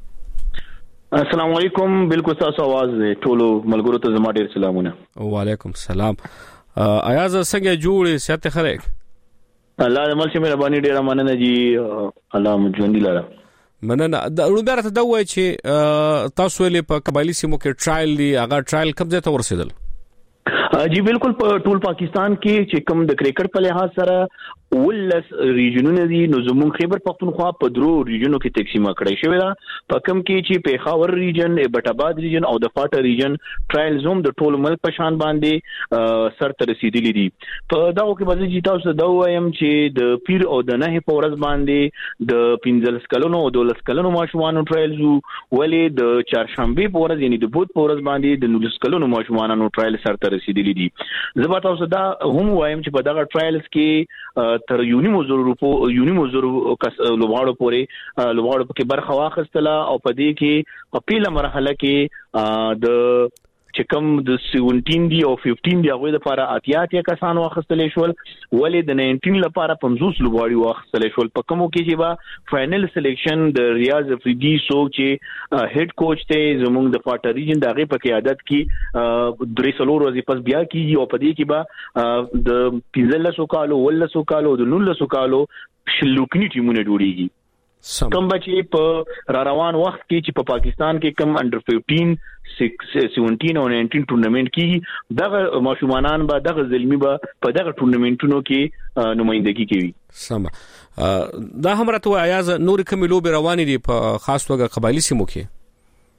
السلام علیکم بالکل تاسو आवाज ټولو ملګرو ته زما ډیر سلامونه وعلیکم السلام ایاز څنګه جوړې سیاست خره الله دې مل شي مهرباني ډیر مننه جی الله مجوندي لاره مننه د روبرت دا وای چې تاسو له په قبایلی سیمو کې ټرایل دی هغه ټرایل کوم ځای ته ورسېدل جی بالکل په ټول پاکستان کې چې کوم د کرکټ په لحاظ سره ولس ریجنونه دي نو زموږ خیبر پختونخوا په درو ریجنونو کې تقسیم کړی شوی دا په کوم کې چې پیښور ریجن ایبټ ریجن او د فاټا ریجن ټرایل زوم د ټول ملک په شان باندې سر ته رسیدلی دي په داو کې باندې چې تاسو دا وایم چې د پیر او د نه په ورځ باندې د 15 کلونو او 12 کلونو ماشومان ټرایل زو ولې د چهارشنبه په ورځ یعنی د بوت په ورځ باندې د 19 کلونو ماشومان ټرایل سر ته رسیدلی دي زه به تاسو دا هم وایم چې په دغه ټرایلز کې تر یونیموزور کس لوبغاړو پورې لوبغاړو کې برخه واخیستله او په دې کې په پیله مرحله کې د چې کوم د 17 دی او 15 دی هغه لپاره اتیا کسان واخیستلې شول ولې د 19 لپاره 50 لوبغاړي واخیستلې شول په کومو کې چې با فائنل سلیکشن د ریاض افریدي سوچ چې هډ کوچ ته زموږ د فاټا ریجن دغه په قیادت کې درې سلور ورځې پس بیا کیږي او په دې کې با د 15 کالو 19 کالو د 19 کالو شلوکنی ټیمونه جوړیږي کوم بچي په روان وخت کې چې په پاکستان کې کم انډر 15 17 او 19 ټورنمنت کې دغه ماشومان به دغه زلمی به په دغه ټورنمنټونو کې نمائندګي کوي سم دا هم راته ایاز نور کوم لوب روان دي په خاص توګه قبایلی سیمو کې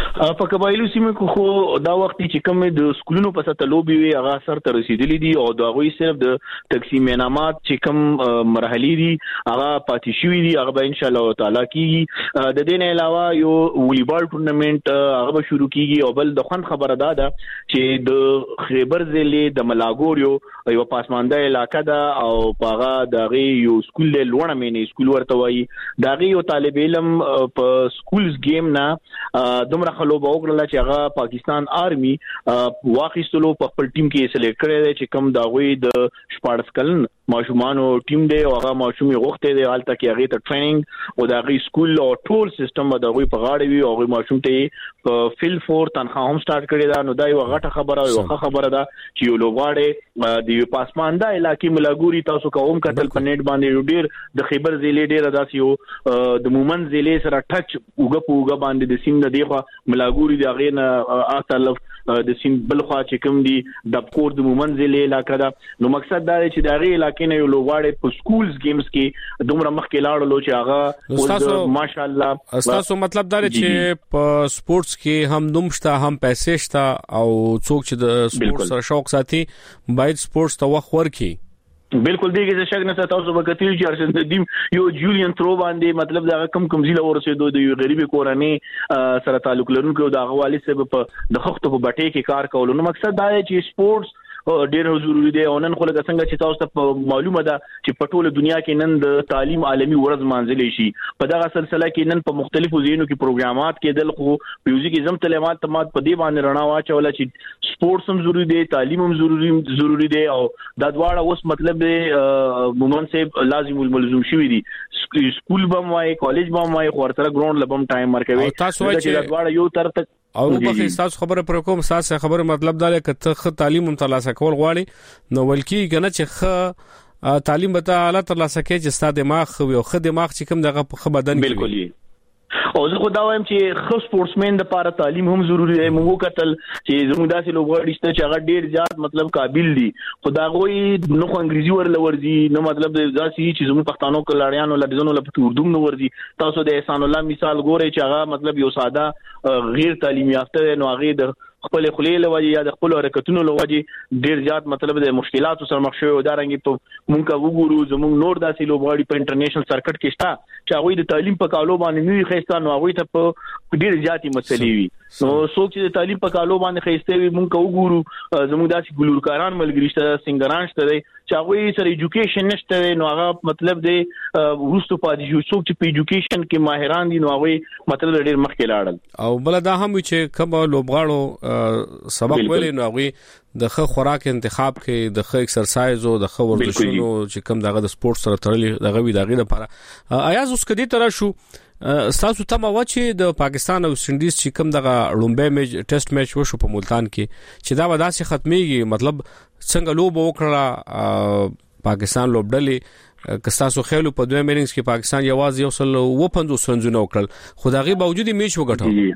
په قبایلو سیمه کې خو دا وخت چې کوم د سکولونو په سطح لوبي وي هغه سر ته رسیدلې دي او دا غوي صرف د تقسیم انعامات چې کوم مرحلي دي هغه پاتې شوې دي هغه به ان شاء الله تعالی کیږي د دې نه علاوه یو والیبال ټورنمنت هغه به شروع کیږي او بل د خوند خبره ده چې د خیبر ضلع د ملاګور یو پاسمانده علاقہ ده او هغه دغه یو سکول له لوړه مینه سکول ورته وایي دغه یو طالب علم په سکولز گیم نه دومره خلوبه وکړه چې هغه پاکستان آرمي واخیستلو په خپل ټیم کې سلیکټ کړی دی چې کوم داوی د شپارس کلن ماشومانو ټیم دی او هغه ماشومي غوښته دی حالت کې هغه ته ټریننګ او دغه سکول او ټول سیستم به دغه په غاړه وي او هغه ماشوم ته فیل فور تنخواه هم سٹارټ کړی دا نو دا یو غټه خبره او ښه خبره ده چې یو لوغاړي د پاسمانده علاقې ملاګوري تاسو کوم کتل په نیټ باندې ډیر د خیبر ضلع ډیر داسې یو د مومن ضلع سره ټچ وګ باندې د سیم د دیخه ملاګوري د غین اصلف د سیم بلخوا چې کوم دي د کور د مومن ضلع علاقې دا نو مقصد دا چې د غی علاقې نه یو لوغاړي په سکولز گیمز کې دومره مخکې لاړلو چې هغه ماشاءالله تاسو مطلب دا چې په سپورتس کې هم نومشته هم پیسې شته او څوک چې د سپورتس سره شوق ساتي باید سپورتس ته وخت ورکړي بالکل دیږي چې شګ نه تاسو وکړئ چې ارشد دیم یو جولیان ترو باندې مطلب دا کم زیله ورسېدو د یو غریبي کورنۍ سره تعلق لرونکو د غوالي سبب د خښتو په بټې کې کار کول نو مقصد دا دی چې سپورتس ډیر ضروری دی او نن خو لکه څنګه چې تاسو ته معلومه ده چې په ټوله دنیا کې نن د تعلیم عالمي ورځ مانځلې شي په دغه سلسله کې نن په مختلفو ځایونو کې پروګرامات کېدل خو میوزیک ازم تعلیمات تمات په دې باندې رڼا واچوله چې سپورتس هم ضروری دی تعلیم هم ضروری دی او دا دواړه اوس مطلب مومن صاحب لازم الملزوم شوی دي سکول بم وای کالج بم وای خو ورته ګراوند لبم ټایم ورکوي تاسو چې دواړه یو تر تک او په تاسو خبره پر کوم اساس خبره مطلب دا لکه ته تعلیم متلاسه کول غواړي نو ولکې کنه چې خ تعلیم به ته اعلی ترلاسه کې چې ستاسو دماغ خو یو خ دماغ چې کوم دغه په بدن بالکل او زه خو دا وایم چې خو سپورتسمن د لپاره تعلیم هم ضروری دی موږ کتل چې زموږ داسې لوبغاړي چې هغه ډیر زیات مطلب قابل دي خدا غوي نو انګریزي ورلورځي نو مطلب داسې چې زموږ پښتنو کلاړیانو لدزونو لپاره اردو نو ورځي تاسو د احسان الله مثال ګورئ چې هغه مطلب یو ساده غیر تعلیمي یافته نو هغه د خپل خلیل وجه یا د خپل حرکتونو لوجه ډیر زیات مطلب د مشکلاتو سره مخ شوی او دا رنګ په مونږه وګورو زموږ نور داسې لوبغاړي په انټرنیشنل سرکټ کې شته چې هغه د تعلیم په کالو باندې نه خېستا نو هغه ته په ډیر زیاتې مسلې وي نو څوک چې د تعلیم په کالو باندې خېسته وي مونږه وګورو زموږ داسې ګلورکاران ملګری شته سنگران شته چې هغه سره ایجوکیشن نشته نو هغه مطلب دی ورستو پاتې شو څوک چې په ایجوکیشن کې ماهران دي نو هغه مطلب ډیر مخکې لاړل او بل دا هم چې کوم لوبغاړو سبق ویلې نو هغه د ښه خوراک انتخاب کې د ښه ایکسرسایز او د ښه ورزشونو چې کوم دغه د سپورت سره تړلې دغه وی دغه لپاره ایاز اوس کدي تر شو تاسو ته ما چې د پاکستان او ویسټ انډیز چې کوم دغه لومبه میچ ټیسټ میچ وشو په ملتان کې چې دا وداسې ختميږي مطلب څنګه لوب وکړه پاکستان لوبډلې کستاسو خېلو په دوه میننګز کې پاکستان یوازې یو سل و 50 رنونه وکړل خدایي باوجود میچ وګټو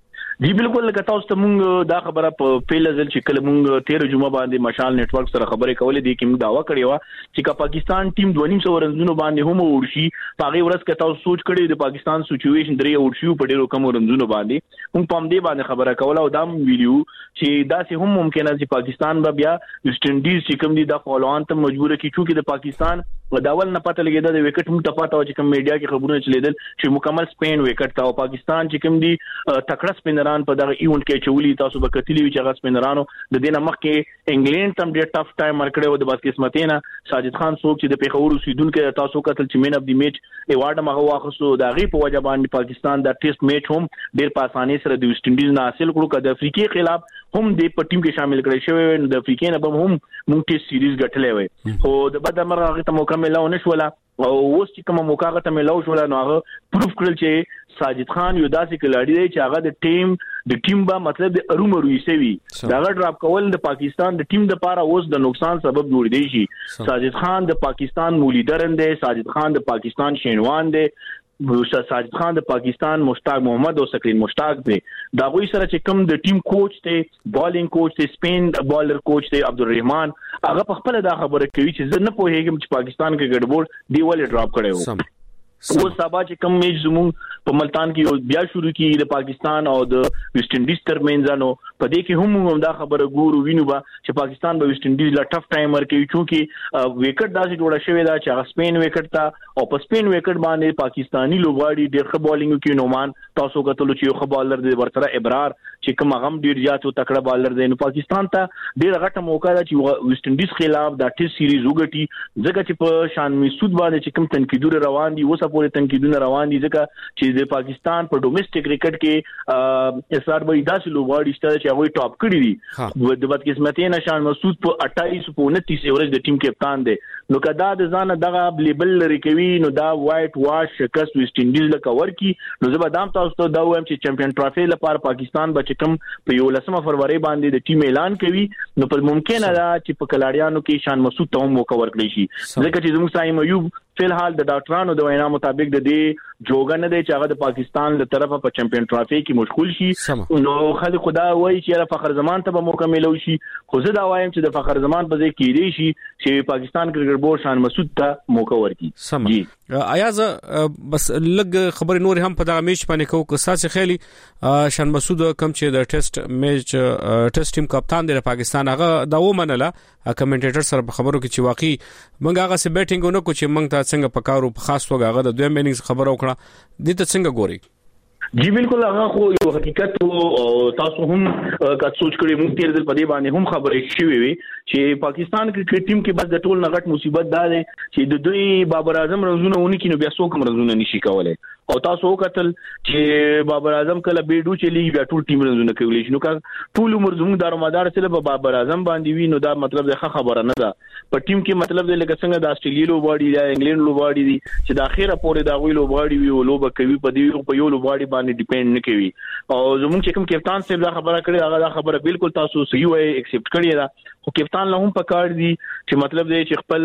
جی بالکل لکه تاسو ته مونږ دا خبره په پیل ځل چې کله مونږ 13 جمعه باندې مشال نتورک سره خبرې کولې دي چې موږ داوا کړی و چې کا پاکستان ټیم 2.5 رنونو باندې هم ورشي پاغي ورځ کې تاسو سوچ کړی د پاکستان سچويشن درې ورشي په ډیرو کم رنونو باندې موږ پام دې باندې خبره کوله او دا ویډیو چې دا سه هم ممکن ہے چې پاکستان به بیا ویسټ انډیز چې کوم دي د فالوان ته مجبور کی چې د پاکستان داول نه پته لګیدا د وکټ هم ته پته او چې کوم میډیا کې خبرونه چلیدل چې مکمل سپین وکټ تا او پاکستان چې کوم دي تکړه سپینران په دغه ایونت کې چولي تاسو به کتلی وی چې هغه سپینرانو د دینه مخ کې انګلند تم ډېر ټف ټایم ورکړی و د بس قسمتینا ساجد خان څوک چې د پیښور اوسیدونکو تاسو کتل چې مین اف دی میچ ایوارډ مغه واخصو د غي په وجه باندې پاکستان د ټیسټ میچ هم ډېر په اسانۍ سره د ویسټ انډیز نه حاصل کړو د افریقای خلاف هم د په ټیم کې شامل کړی شوی د افریقای نه به هم مونږ ټیسټ سیریز ګټلې وي خو د بعد مرغه هغه ته مکمل نه شولا او اوس چې کوم موقع ته ملو شولا نو هغه پروف کړل چې ساجد خان یو داسې کلاړی دی چې هغه د ټیم با مطلب د ارومروي سوي دا ډراپ کول د پاکستان د ټیم د پاره اوس د نقصان سبب جوړ دی شي ساجد خان د پاکستان مولیدرن دی ساجد خان د پاکستان شینوان دی ساجد خان د پاکستان مشتاق محمد او سکرین مشتاق دی دا غوي سره چې کوم د ټیم کوچ ته بالینګ کوچ ته سپین بالر کوچ ته عبدالرحمن هغه په خپل دا خبره کوي چې زه نه پوهیږم چې پاکستان کې ګډوډ دی ولې ډراپ کړي وو او سبا چې کوم میچ زموږ په ملتان کې بیا شروع کیږي د پاکستان او د ویسټ انډیز ترمنځ نو په دې کې هم دا خبره ګورو وینو با چې پاکستان به ویسټ انډیز لا ټف ټایم ورکوي چونکی وکټ داسې جوړه شوې ده چې سپین وکټ تا او په سپین وکټ باندې پاکستانی لوبغاړي ډېر ښه بالینګ کوي. نومان تاسو کتلو چې یو ښه بالر دی ورته ابرار چې کوم غم ډیر زیات او تکړه بالر دی. نو پاکستان ته ډیر غټه موقع ده چې ویسټ انډیز خلاف د ټیسټ سیریز وګټي ځکه چې په شان مسعود باندې چې کوم تنقیدونه روان دي اوسه پورې تنقیدونه روان دي ځکه چې د پاکستان په ډومېسټک کرکټ کې اسار به داسې لوبغاړي شته چې هغه ټاپ کړی دي د بدقسمتۍ نه. شان مسعود په 28 په 29 ایورج د ټیم کپتان دی. نو کدا د ځان دغه لیبل لري کوي نو دا وایټ واش شکست ویسټ انډیز له کور کی. نو زه به دام تاسو ته دا وایم چې چمپیون ټرافي لپاره پاکستان به کوم په 11 فروری باندې د ټیم اعلان کوي نو په ممکن ده چې په کلاړیانو کې شان مسعود ته موقع ورکړي شي ځکه چې زموږ سایم ایوب فلحال د ډاکټرانو د وینا مطابق د دې جوګه نه دی چې هغه د پاکستان له طرفه په چمپیون ټرافي کې مشغول شي. نو خالد خدا وایي چې فخر زمان ته به موقع ملو شي خو زه دا وایم چې د فخر زمان په ځای کې دی شي چې پاکستان کرکټ بورډ شان مسعود ته موقع ورکړي. جی ایاز بس لګ خبر نور هم په دغه میچ باندې کو اساس خیالي شان مسعود کم چې د ټیسټ میچ ټیسټ ټیم کپتان دی پاکستان هغه دا و منله کمنټیټر سره په خبرو کې چې واقعي موږ هغه سه بیټینګ ونه کو چې موږ ته څنګه پکارو په خاص توګه هغه د دویم اننګز خبرو کړه دې ته څنګه ګوري. جی بالکل هغه خو یو حقیقت او تاسو هم کا سوچ کړئ موږ تیر دل پدې باندې هم خبرې شوې وي چې پاکستان کرکټ ټیم کې بس د ټول نغټ مصیبت دا دی چې د دوی بابر اعظم رزونه ونی کینو بیا څوک رزونه نشي کولای او تاسو وکتل چې بابر اعظم کله بیډو چلی بیا ټول ټیم رزونه کوي نو کا ټول عمر زموږ دارومدار سره په بابر اعظم باندې وی نو دا مطلب د خبره نه ده په ټیم کې مطلب د لکه څنګه د استرالیا لوبغاړي د انګلند لوبغاړي دي چې د اخیره پورې دا وی لوبغاړي وی او لوب کوي په دې په یو لوبغاړي باندې ډیپند نه کوي او زموږ چې کوم کپتان صاحب دا خبره کړې هغه دا خبره بالکل تاسو صحیح وای ایکسپټ کړی دا خو کپتان له هم پکار دي چې مطلب دی چې خپل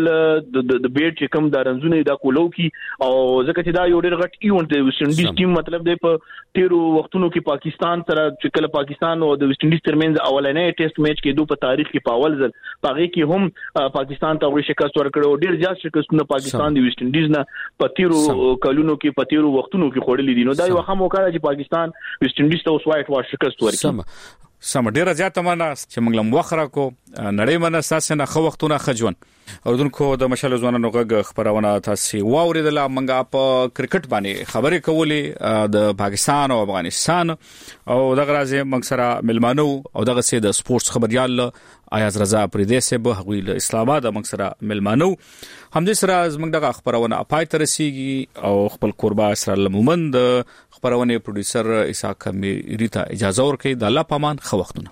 د بیټ چې کوم د رنزونه دا کولو کی او ځکه چې دا یو ډېر غټ ایونت دی ویسټ انډیز ټیم مطلب دی په تیرو وختونو کې پاکستان سره چې کله پاکستان او د ویسټ انډیز ترمنځ اولنې ټیسټ میچ کې دوه په تاریخ کې په اول ځل پاره کې هم پاکستان ته شکست ورکړو ډېر زیات شکستونه پاکستان د ویسټ انډیز نه په تیرو کلونو کې په تیرو وختونو کې خوړلې دي نو دا یو هم وکړه چې پاکستان ویسټ انډیز ته اوس وایټ واش شکست ورکړي. سم ډیره زیاته معنا چې موږ لم وخره کو نړۍ منه اساس نه خو وختونه خجون اردوونکو د مشال ځوانانو غږ خبرونه تاسو واوریدله موږ په کرکټ باندې خبرې کولې د پاکستان او افغانستان او دغه راځي موږ سره ملمانو او دغه سي د سپورتس خبريال ایاز رضا پردیسه به حویل اسلام آباد موږ سره ملمانو هم دې سره موږ دغه خبرونه پای ته رسیږي او خپل قربا سره لمومند خبرونه پروډوسر اسحاق میریتا اجازه ورکړي د الله پامان خو وختونه.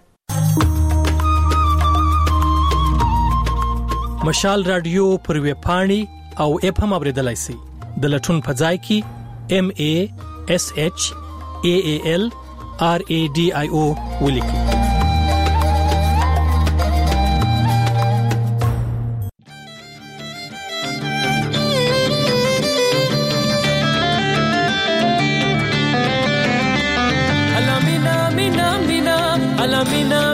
مشال رادیو پر ویب پاڼي او اپ هم اوریدلای شئ د لټون په ځای کې MASHALRADIO ولیکئ. Alamina